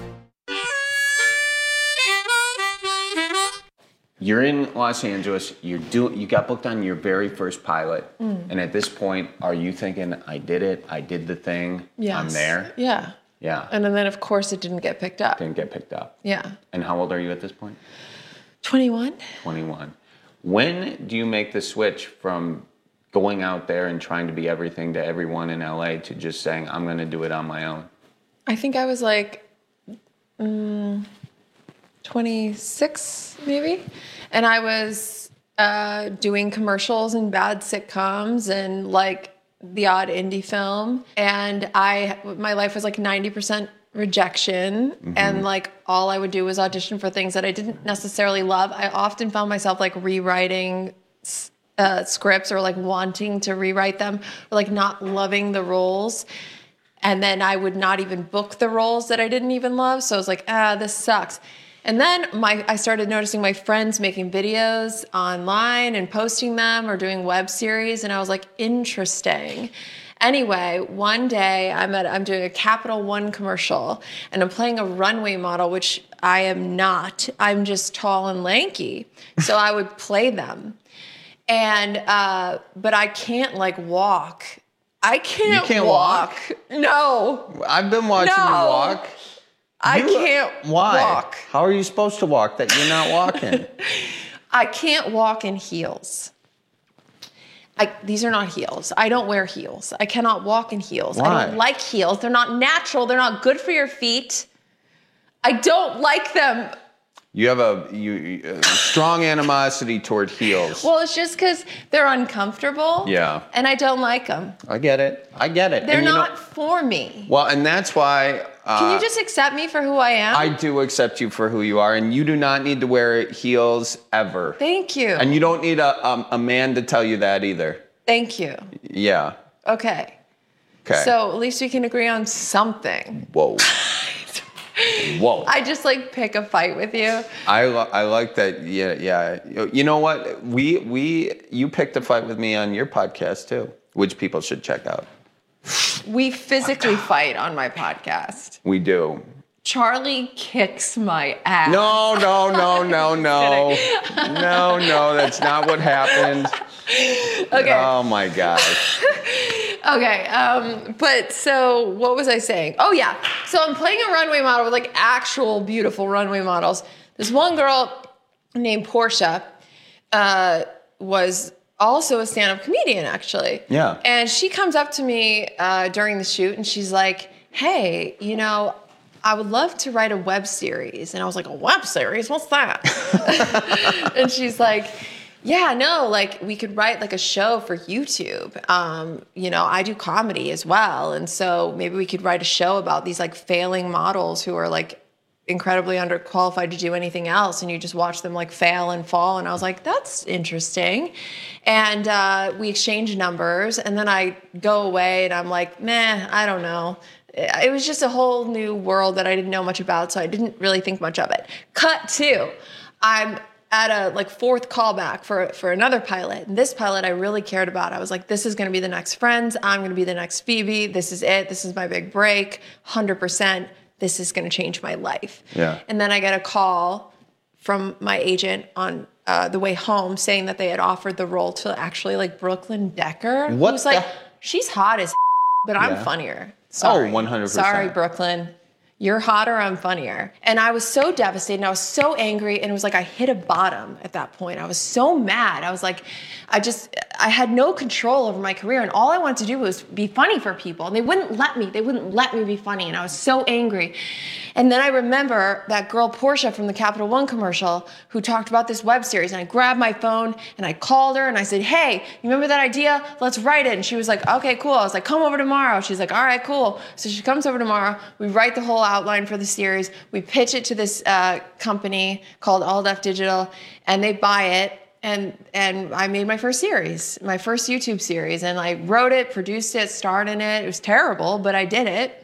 You're in Los Angeles. You're do, You got booked on your very first pilot. Mm. And at this point, are you thinking, I did it. I did the thing. Yes. I'm there. Yeah. Yeah. And then, of course, it didn't get picked up. Didn't get picked up. Yeah. And how old are you at this point? twenty-one. twenty-one. When do you make the switch from going out there and trying to be everything to everyone in L A to just saying, I'm going to do it on my own? I think I was like um, twenty-six, maybe. And I was uh, doing commercials and bad sitcoms and like the odd indie film. And I, my life was like ninety percent rejection. Mm-hmm. And like all I would do was audition for things that I didn't necessarily love. I often found myself like rewriting uh, scripts or like wanting to rewrite them or like not loving the roles. And then I would not even book the roles that I didn't even love. So I was like, ah, this sucks. And then my, I started noticing my friends making videos online and posting them or doing web series. And I was like, interesting. Anyway, one day I'm at, I'm doing a Capital One commercial and I'm playing a runway model, which I am not. I'm just tall and lanky. So I would play them. And, uh, but I can't like walk. I can't, you can't walk. walk. No. I've been watching no. you walk. I you, can't why? walk. How are you supposed to walk that you're not walking? I can't walk in heels. I, these are not heels. I don't wear heels. I cannot walk in heels. Why? I don't like heels. They're not natural. They're not good for your feet. I don't like them. You have a, you, a strong animosity toward heels. Well, it's just because they're uncomfortable. Yeah. And I don't like them. I get it. I get it. They're and not you know, for me. Well, and that's why. Uh, Can you just accept me for who I am? I do accept you for who you are, and you do not need to wear heels ever. Thank you. And you don't need a um, a man to tell you that either. Thank you. Yeah. Okay. Okay. So at least we can agree on something. Whoa. Whoa. I just like pick a fight with you. I, lo- I like that. Yeah, yeah. You know what? We we you picked a fight with me on your podcast too, which people should check out. We physically fight on my podcast. We do. Charlie kicks my ass. No, no, no, no, no. No, no, that's not what happened. Okay. Oh my gosh. Okay, um, but so what was I saying? Oh yeah, so I'm playing a runway model with like actual beautiful runway models. This one girl named Portia, uh, was also a stand-up comedian, actually. Yeah. And she comes up to me uh, during the shoot, and she's like, hey, you know, I would love to write a web series. And I was like, a web series? What's that? And she's like, yeah, no, like we could write like a show for YouTube. Um, you know, I do comedy as well. And so maybe we could write a show about these like failing models who are like incredibly underqualified to do anything else, and you just watch them like fail and fall. And I was like, that's interesting. And uh, we exchanged numbers, and then I go away and I'm like, meh, I don't know. It was just a whole new world that I didn't know much about, so I didn't really think much of it. Cut to, I'm at a like fourth callback for for another pilot. And this pilot I really cared about. I was like, this is gonna be the next Friends. I'm gonna be the next Phoebe. This is it. This is my big break. one hundred percent. This is gonna change my life. Yeah. And then I get a call from my agent on uh, the way home saying that they had offered the role to actually like Brooklyn Decker. What Who's the- like, she's hot as but I'm Yeah. funnier. Sorry. Oh, one hundred percent. Sorry, Brooklyn. You're hotter, I'm funnier. And I was so devastated, and I was so angry, and it was like I hit a bottom at that point. I was so mad. I was like, I just, I had no control over my career, and all I wanted to do was be funny for people, and they wouldn't let me. They wouldn't let me be funny, and I was so angry. And then I remember that girl, Portia, from the Capital One commercial, who talked about this web series, and I grabbed my phone, and I called her, and I said, hey, you remember that idea? Let's write it. And she was like, okay, cool. I was like, come over tomorrow. She's like, all right, cool. So she comes over tomorrow. We write the whole outline for the series. We pitch it to this uh, company called All Def Digital, and they buy it. And and I made my first series, my first YouTube series. And I wrote it, produced it, starred in it. It was terrible, but I did it.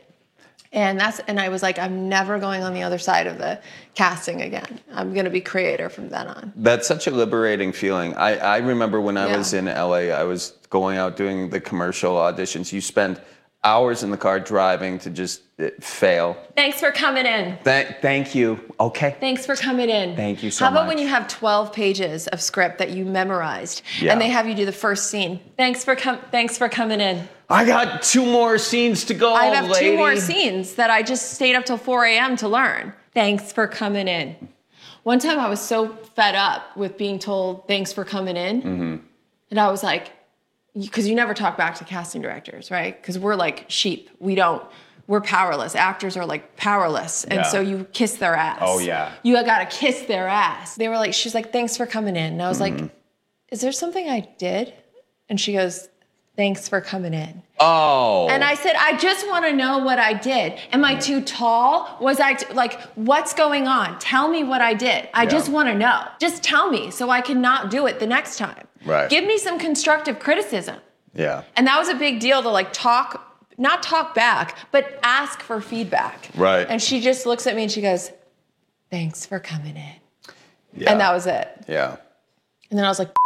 And that's and I was like, I'm never going on the other side of the casting again. I'm going to be creator from then on. That's such a liberating feeling. I, I remember when I Yeah. was in L A, I was going out doing the commercial auditions. You spend hours in the car driving to just uh, fail. Thanks for coming in. Th- thank you. Okay. Thanks for coming in. Thank you so How about much. when you have twelve pages of script that you memorized, Yeah. and they have you do the first scene? Thanks for com- Thanks for coming in. I got two more scenes to go, I have lady. two more scenes that I just stayed up till four a.m. to learn. Thanks for coming in. One time I was so fed up with being told thanks for coming in, Mm-hmm. and I was like, because you never talk back to casting directors, right? Because we're like sheep. We don't. We're powerless. Actors are like powerless, and Yeah. so you kiss their ass. Oh, yeah. You gotta kiss their ass. They were like, she's like, thanks for coming in. And I was Mm-hmm. like, is there something I did? And she goes, thanks for coming in. Oh. And I said, I just want to know what I did. Am I too tall? Was I t- like, what's going on? Tell me what I did. I Yeah. just want to know. Just tell me so I can not do it the next time. Right. Give me some constructive criticism. Yeah. And that was a big deal to like talk, not talk back, but ask for feedback. Right. And she just looks at me and she goes, thanks for coming in. Yeah. And that was it. Yeah. And then I was like,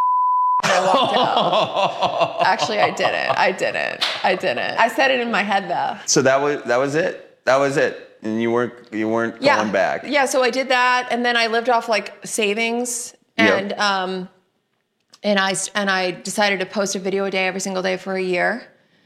and I walked out. Actually, I didn't. I didn't. I didn't. I said it in my head though. So that was that was it. That was it, and you weren't you weren't Yeah. going back. Yeah, so I did that, and then I lived off like savings, and um, and I and I decided to post a video a day every single day for a year,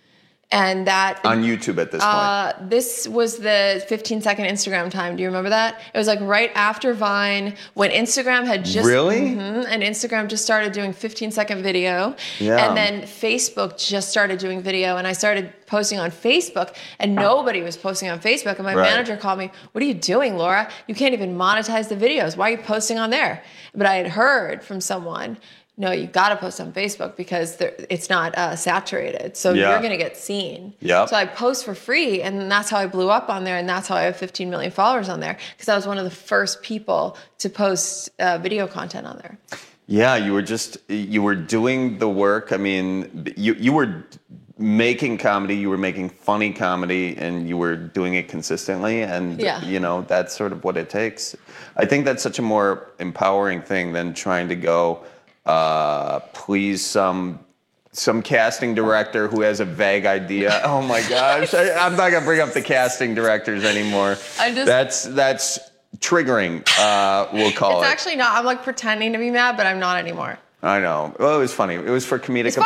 and that On YouTube at this point. Uh, this was the fifteen second Instagram time. Do you remember that? It was like right after Vine, when Instagram had just Really? Mhm, and Instagram just started doing fifteen second video, Yeah. and then Facebook just started doing video, and I started posting on Facebook, and nobody was posting on Facebook. And my Right. manager called me, "What are you doing, Laura? You can't even monetize the videos. Why are you posting on there?" But I had heard from someone, no, you got to post on Facebook because there- it's not uh, saturated. So Yeah. you're going to get seen. Yep. So I post for free, and that's how I blew up on there, and that's how I have fifteen million followers on there, because I was one of the first people to post uh, video content on there. Yeah, you were just you were doing the work. I mean, you you were making comedy, you were making funny comedy, and you were doing it consistently. And Yeah. you know that's sort of what it takes. I think that's such a more empowering thing than trying to go uh, please some some casting director who has a vague idea. Oh my gosh, I, I'm not gonna bring up the casting directors anymore. I just- that's that's triggering. Uh, we'll call It's it. actually not. I'm like pretending to be mad, but I'm not anymore. I know. Well, it was funny. It was for comedic It's funny. effect.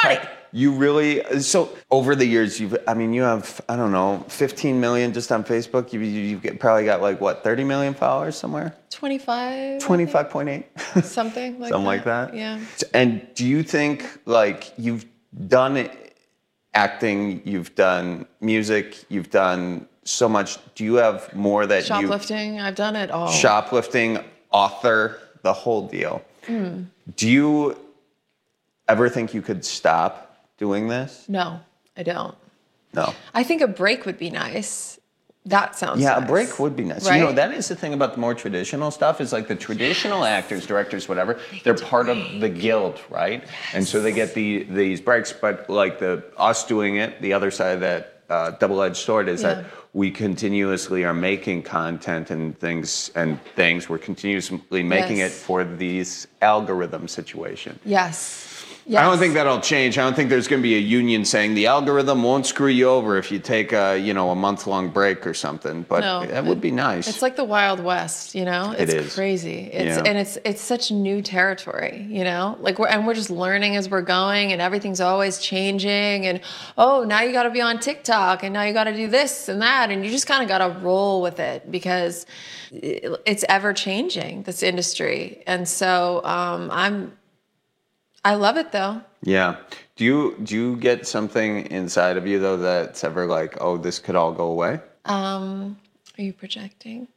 You really, so over the years, you've, I mean, you have, I don't know, fifteen million just on Facebook. You, you, you've get, probably got like, what, thirty million followers somewhere? twenty-five twenty-five point eight Something like Something that. like that? Yeah. And do you think, like, you've done acting, you've done music, you've done so much. Do you have more that you... Shoplifting, I've done it all. Shoplifting, author, the whole deal. Mm. Do you ever think you could stop doing this? No, I don't. No. I think a break would be nice. That sounds Yeah, nice. a break would be nice. Right? You know, that is the thing about the more traditional stuff is like the traditional actors, directors, whatever, they're part of the guild, right? Yes. And so they get the these breaks, but like the us doing it, the other side of that uh, double-edged sword is Yeah. that we continuously are making content and things and things. We're continuously making Yes. it for these algorithm situation. Yes. I don't think that'll change. I don't think there's going to be a union saying the algorithm won't screw you over if you take a, you know, a month-long break or something. But No, that would be nice. It's like the Wild West, you know? It It's is. crazy. It's Yeah. and it's it's such new territory, you know? Like we're and we're just learning as we're going and everything's always changing and oh, now you got to be on TikTok and now you got to do this and that and you just kind of got to roll with it because it- it's ever changing, this industry. And so um I'm I love it though. Yeah. Do you do you get something inside of you though that's ever like, oh, this could all go away? Um are you projecting?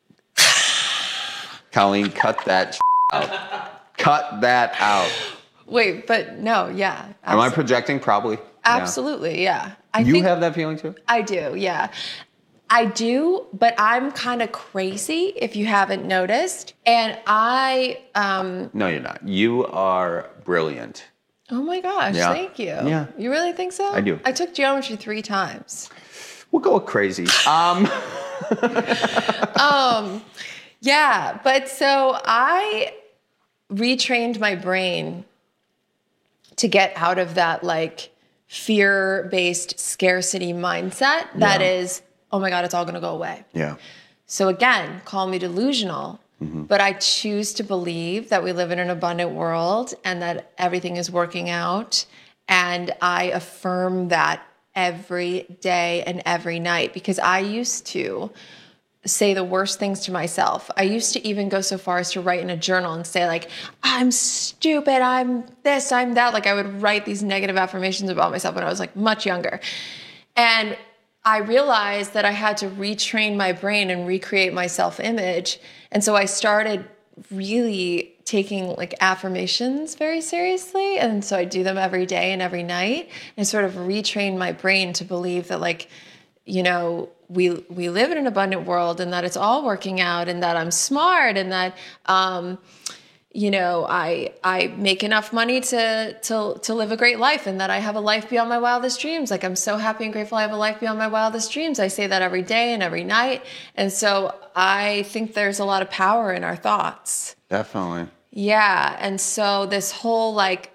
Colleen, cut that out. Cut that out. Wait, but no, yeah. Am I projecting? Probably. Yeah. Absolutely, yeah. I you think have that feeling too? I do, yeah. I do, but I'm kind of crazy if you haven't noticed. And I, um, No, you're not. You are brilliant. oh my gosh, Yeah. thank you. Yeah. You really think so? I do. I took geometry three times. We'll go with crazy. Um, um, yeah, but so I retrained my brain to get out of that like fear-based scarcity mindset that Yeah. is, oh my God, it's all gonna go away. yeah. So again, call me delusional, but I choose to believe that we live in an abundant world and that everything is working out. And I affirm that every day and every night because I used to say the worst things to myself. I used to even go so far as to write in a journal and say like, I'm stupid, I'm this, I'm that. Like I would write these negative affirmations about myself when I was like much younger. And I realized that I had to retrain my brain and recreate my self-image. And so I started really taking like affirmations very seriously. And so I do them every day and every night and sort of retrain my brain to believe that like, you know, we we live in an abundant world and that it's all working out and that I'm smart and that um you know, I I make enough money to to to live a great life and that I have a life beyond my wildest dreams. Like I'm so happy and grateful I have a life beyond my wildest dreams. I say that every day and every night. And so I think there's a lot of power in our thoughts. Definitely. Yeah. And so this whole like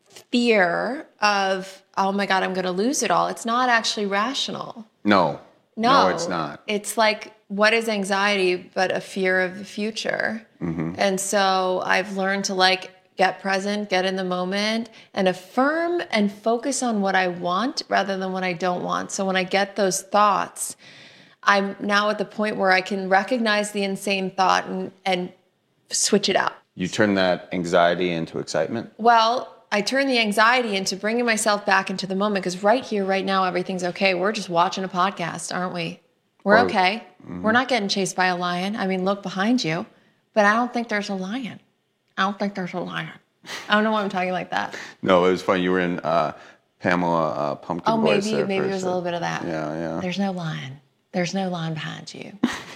fear of, oh my God, I'm going to lose it all. It's not actually rational. No. No, No, it's not. It's like, what is anxiety but a fear of the future? Mm-hmm. And so I've learned to like get present, get in the moment, and affirm and focus on what I want rather than what I don't want. So when I get those thoughts, I'm now at the point where I can recognize the insane thought and, and switch it out. You turn that anxiety into excitement? Well, I turn the anxiety into bringing myself back into the moment because right here, right now, everything's okay. We're just watching a podcast, aren't we? We're Or- okay. Mhm. We're not getting chased by a lion. I mean, look behind you, but I don't think there's a lion. I don't think there's a lion. I don't know why I'm talking like that. No, it was funny. You were in uh, Pamela uh, Pumpkin Oh, voice maybe there maybe for there's a sec. little bit of that. Yeah, yeah. There's no lion. There's no lion behind you.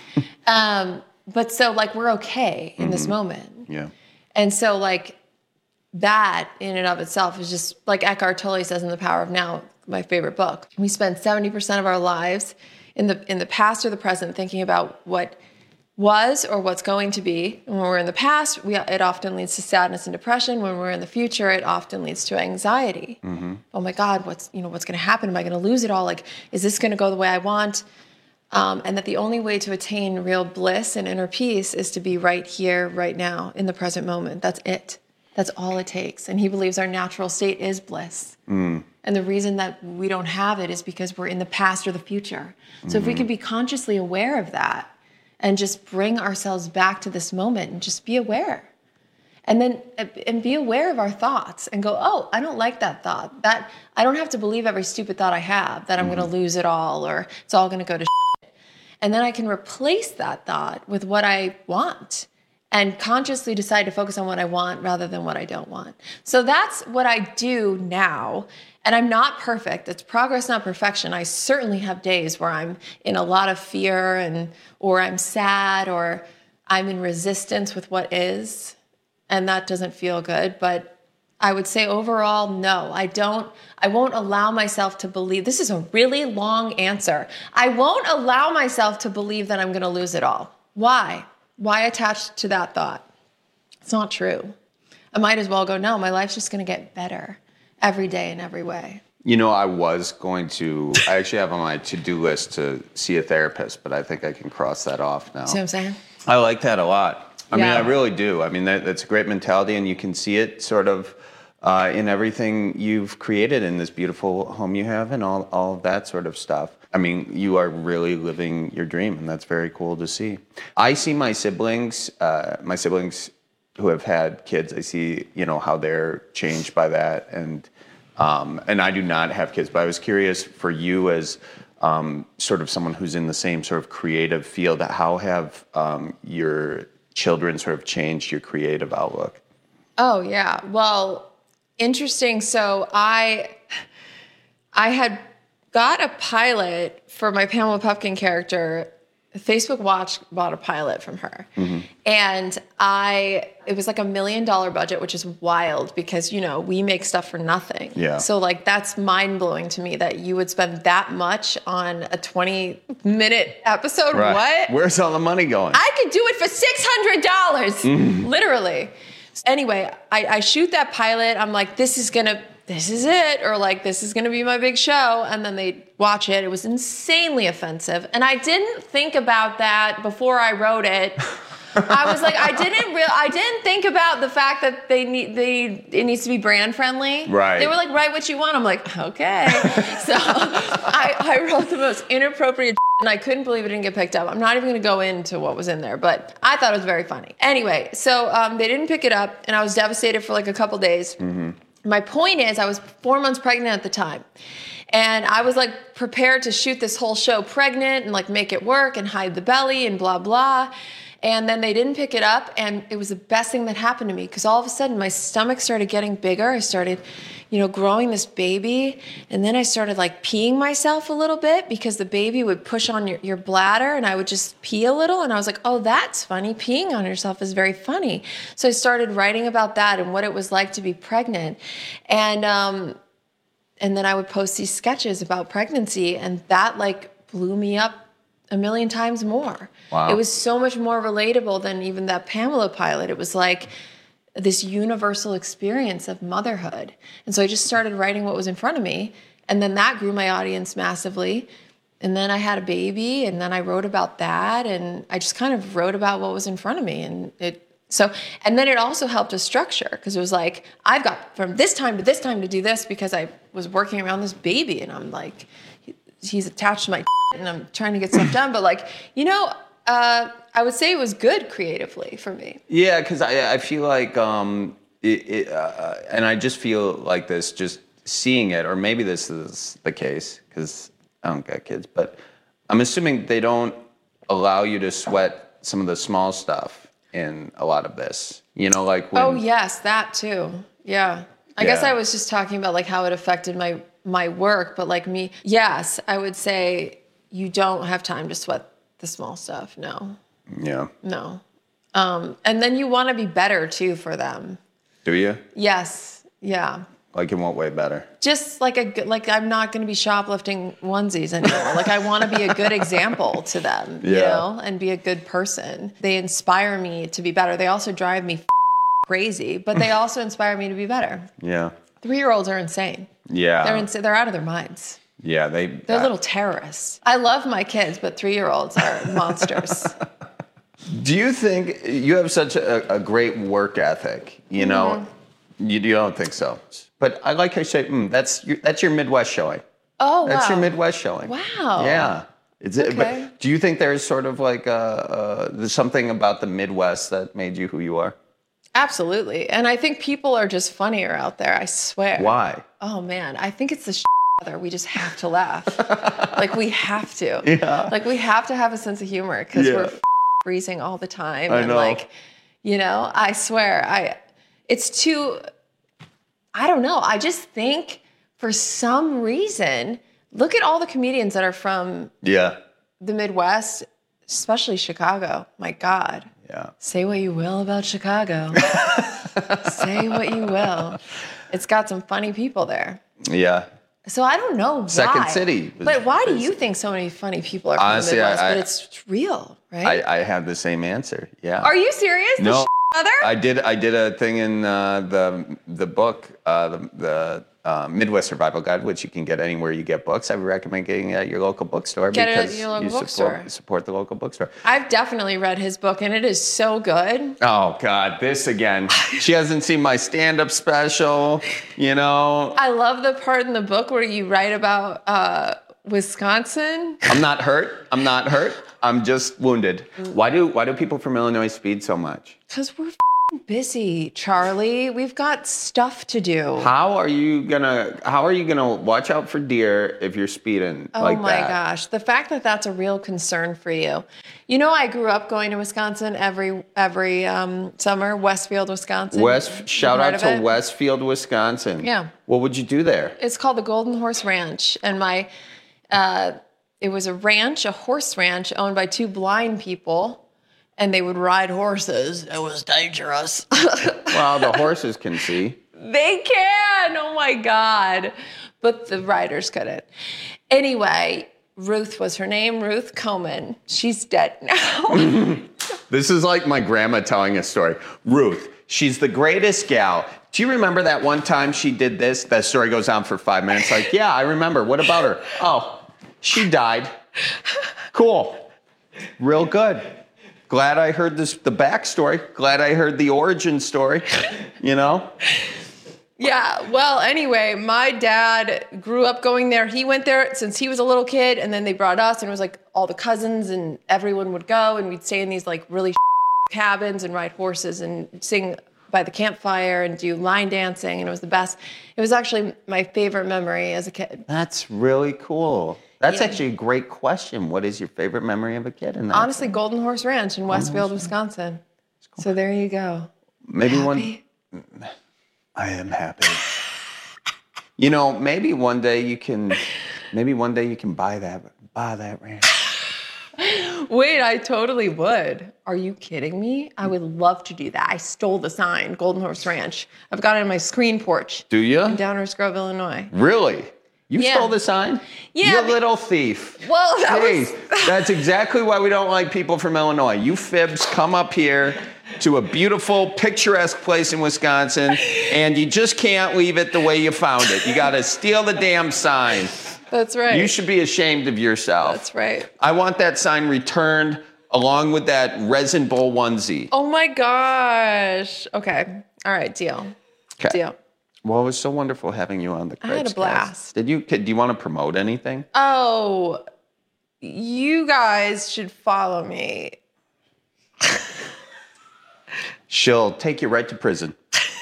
um, but so like we're okay in this Mhm. moment. Yeah. And so like that in and of itself is just like Eckhart Tolle says in The Power of Now, my favorite book. We spend seventy percent of our lives in the in the past or the present thinking about what was or what's going to be. And when we're in the past, we, it often leads to sadness and depression. When we're in the future, it often leads to anxiety. Mm-hmm. Oh my God, what's you know what's going to happen? Am I going to lose it all? Like, is this going to go the way I want? Um, and that the only way to attain real bliss and inner peace is to be right here, right now, in the present moment. That's it. That's all it takes. And he believes our natural state is bliss. Mm. And the reason that we don't have it is because we're in the past or the future. So mm-hmm. if we can be consciously aware of that and just bring ourselves back to this moment and just be aware. And then and be aware of our thoughts and go, oh, I don't like that thought. That I don't have to believe every stupid thought I have, that I'm mm-hmm. going to lose it all or it's all going to go to shit. And then I can replace that thought with what I want and consciously decide to focus on what I want rather than what I don't want. So that's what I do now. And I'm not perfect. It's progress, not perfection. I certainly have days where I'm in a lot of fear and or I'm sad or I'm in resistance with what is. And that doesn't feel good. But I would say overall, no, I don't, I won't allow myself to believe, this is a really long answer. I won't allow myself to believe that I'm going to lose it all. Why? Why attach to that thought? It's not true. I might as well go, no, my life's just going to get better every day in every way. You know, I was going to, I actually have on my to-do list to see a therapist, but I think I can cross that off now. See what I'm saying? I like that a lot. I Yeah. mean, I really do. I mean, that, that's a great mentality, and you can see it sort of uh, in everything you've created in this beautiful home you have and all, all of that sort of stuff. I mean, you are really living your dream, and that's very cool to see. I see my siblings, uh, my siblings who have had kids, I see, you know, how they're changed by that. And um, and I do not have kids, but I was curious for you as um, sort of someone who's in the same sort of creative field, how have um, your children sort of changed your creative outlook? Oh, yeah. Well, interesting. So I, I had got a pilot for my Pamela Pupkin character. Facebook Watch bought a pilot from her. Mm-hmm. And I, it was like a million dollar budget, which is wild because, you know, we make stuff for nothing. Yeah. So like, that's mind blowing to me that you would spend that much on a twenty minute episode. Right. What? Where's all the money going? I could do it for six hundred dollars, Mm. literally. Anyway, I, I shoot that pilot. I'm like, this is going to, this is it. Or like, this is going to be my big show. And then they watch it. It was insanely offensive. And I didn't think about that before I wrote it. I was like, I didn't real, I didn't think about the fact that they need, they, it needs to be brand friendly. Right. They were like, write what you want. I'm like, okay. So I, I wrote the most inappropriate and I couldn't believe it didn't get picked up. I'm not even going to go into what was in there, but I thought it was very funny. Anyway, so um, they didn't pick it up and I was devastated for like a couple days. Mm-hmm. My point is I was four months pregnant at the time. And I was like prepared to shoot this whole show pregnant and like make it work and hide the belly and blah, blah. And then they didn't pick it up. And it was the best thing that happened to me because all of a sudden my stomach started getting bigger. I started, you know, growing this baby. And then I started like peeing myself a little bit because the baby would push on your, your bladder and I would just pee a little. And I was like, oh, that's funny. Peeing on yourself is very funny. So I started writing about that and what it was like to be pregnant. And, um, and then I would post these sketches about pregnancy and that like blew me up a million times more. Wow. It was so much more relatable than even that Pamela pilot. It was like this universal experience of motherhood. And so I just started writing what was in front of me. And then that grew my audience massively. And then I had a baby and then I wrote about that. And I just kind of wrote about what was in front of me. And it, so, and then it also helped us structure because it was like, I've got from this time to this time to do this because I was working around this baby and I'm like, he's attached to my and I'm trying to get stuff done. But like, you know, uh, I would say it was good creatively for me. Yeah, because I, I feel like, um, it, it, uh, and I just feel like this, just seeing it, or maybe this is the case, because I don't got kids, but I'm assuming they don't allow you to sweat some of the small stuff in a lot of this. You know, like when... Oh, yes, that too. Yeah. I Yeah. guess I was just talking about like how it affected my my work, but like me, yes, I would say you don't have time to sweat the small stuff. No. Yeah. No. Um, and then you want to be better too for them. Do you? Yes. Yeah. Like in what way better? Just like a good, like I'm not going to be shoplifting onesies anymore. Like I want to be a good example to them, you Yeah. know, and be a good person. They inspire me to be better. They also drive me crazy, but they also inspire me to be better. Yeah. Three-year-olds are insane. Yeah. They're ins- they're out of their minds. Yeah, they... They're little terrorists. I love my kids, but three-year-olds are monsters. Do you think you have such a, a great work ethic? You know, Mm-hmm. you, you don't think so? But I like how you say, mm, that's your, that's your Midwest showing. Oh, That's wow. your Midwest showing. Wow. Yeah. It's, it, Okay. but do you think there's sort of like uh, uh, there's something about the Midwest that made you who you are? Absolutely. And I think people are just funnier out there, I swear. Why? Oh, man. I think it's the sh- weather. We just have to laugh. Like, we have to. Yeah. Like, we have to have a sense of humor because Yeah. we're f- freezing all the time. I and, know. like, you know, I swear, I it's too, I don't know. I just think for some reason, look at all the comedians that are from Yeah. the Midwest, especially Chicago. My God. Yeah. Say what you will about Chicago. Say what you will. It's got some funny people there. Yeah. So I don't know why. Second City was- But why do you think so many funny people are from Honestly, the Midwest? I- I- but it's real, right? I, I have the same answer. Yeah. Are you serious? The No. sh- weather? I did. I did a thing in uh, the the book, uh, the, the uh, Midwest Survival Guide, which you can get anywhere you get books. I would recommend getting it at your local bookstore Get it at because your local you support, bookstore. support the local bookstore. I've definitely read his book, and it is so good. Oh God, this again. She hasn't seen my stand-up special. You know, I love the part in the book where you write about uh, Wisconsin. I'm not hurt. I'm not hurt. I'm just wounded. Why do Why do people from Illinois speed so much? Because we're f***ing busy, Charlie. We've got stuff to do. How are you gonna How are you gonna watch out for deer if you're speeding Oh like my that? gosh, the fact that that's a real concern for you. You know, I grew up going to Wisconsin every every um, summer, Westfield, Wisconsin. West, You shout heard out of to it? Westfield, Wisconsin. Yeah. What would you do there? It's called the Golden Horse Ranch, and my uh, it was a ranch, a horse ranch owned by two blind people, and they would ride horses. It was dangerous. Well, the horses can see. They can. Oh my God. But the riders couldn't. Anyway, Ruth was her name, Ruth Komen. She's dead now. This is like my grandma telling a story. Ruth, she's the greatest gal. Do you remember that one time she did this? That story goes on for five minutes. Like, yeah, I remember. What about her? Oh, she died. Cool. Real good. Glad I heard this, the backstory. Glad I heard the origin story. You know? Yeah, well, anyway, my dad grew up going there. He went there since he was a little kid, and then they brought us, and it was like all the cousins and everyone would go, and we'd stay in these like really cabins and ride horses and sing by the campfire and do line dancing, and it was the best. It was actually my favorite memory as a kid. That's really cool. That's Yeah. actually a great question. What is your favorite memory of a kid? And Honestly, Golden Horse Ranch in Westfield, Wisconsin. So there you go. maybe one. I am happy. You know, maybe one day you can. Maybe one day you can buy that. Buy that ranch. Wait, I totally would. Are you kidding me? I would love to do that. I stole the sign, Golden Horse Ranch. I've got it on my screen porch Do you? in Downers Grove, Illinois. Really? You Yeah. stole the sign? Yeah, You little thief. Well, that was- Jeez, that's exactly why we don't like people from Illinois. You fibs come up here to a beautiful, picturesque place in Wisconsin, and you just can't leave it the way you found it. You got to steal the damn sign. That's right. You should be ashamed of yourself. That's right. I want that sign returned along with that resin bowl onesie. Oh my gosh. Okay. All right. Deal. Okay. Deal. Well, it was so wonderful having you on the I had a Cribs Cast. blast. Did you? Do you want to promote anything? Oh, you guys should follow me. She'll take you right to prison.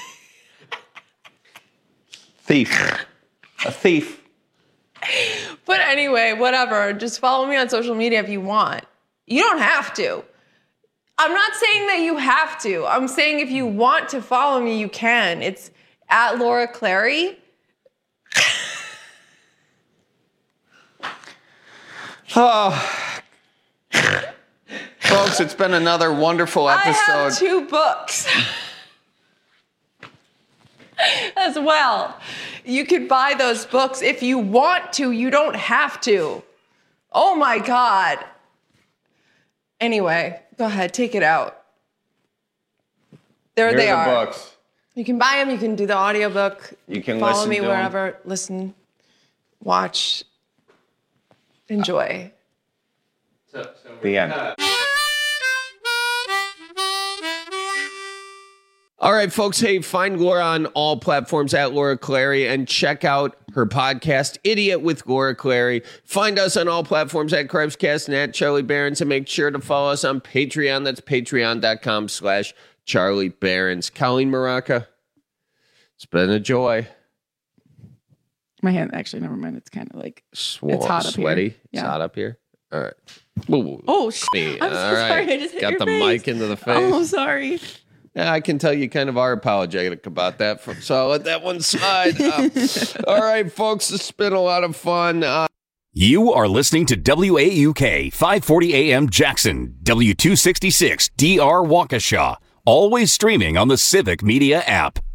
Thief. A thief. But anyway, whatever. Just follow me on social media if you want. You don't have to. I'm not saying that you have to. I'm saying if you want to follow me, you can. It's at Laura Clary. Oh. Folks, it's been another wonderful I have episode. two books as well. You could buy those books if you want to. You don't have to. Oh my God. Anyway, go ahead, take it out. There Here they are the are. books. You can buy them. You can do the audiobook. You can follow listen me to 'em. wherever. Listen, watch, enjoy. The end. All right, folks. Hey, find Laura on all platforms at Laura Clary and check out her podcast, Idiot with Laura Clary. Find us on all platforms at Krebscast and at Charlie Barons, and make sure to follow us on Patreon. That's patreon.com slash Charlie Barons. Colleen Maraca, it's been a joy. My hand, actually, never mind. It's kind of like, Swole, it's hot up sweaty. here. It's Yeah. hot up here. All right. Ooh. Oh, shit. I'm so All right. sorry. I just hit Got your the face. mic into the face. Oh, sorry. Yeah, I can tell you kind of are apologetic about that. For, so I'll let that one slide. Uh, all right, folks. It's been a lot of fun. Uh, You are listening to W A U K five forty A M Jackson, W two sixty-six D R Waukesha, always streaming on the Civic Media app.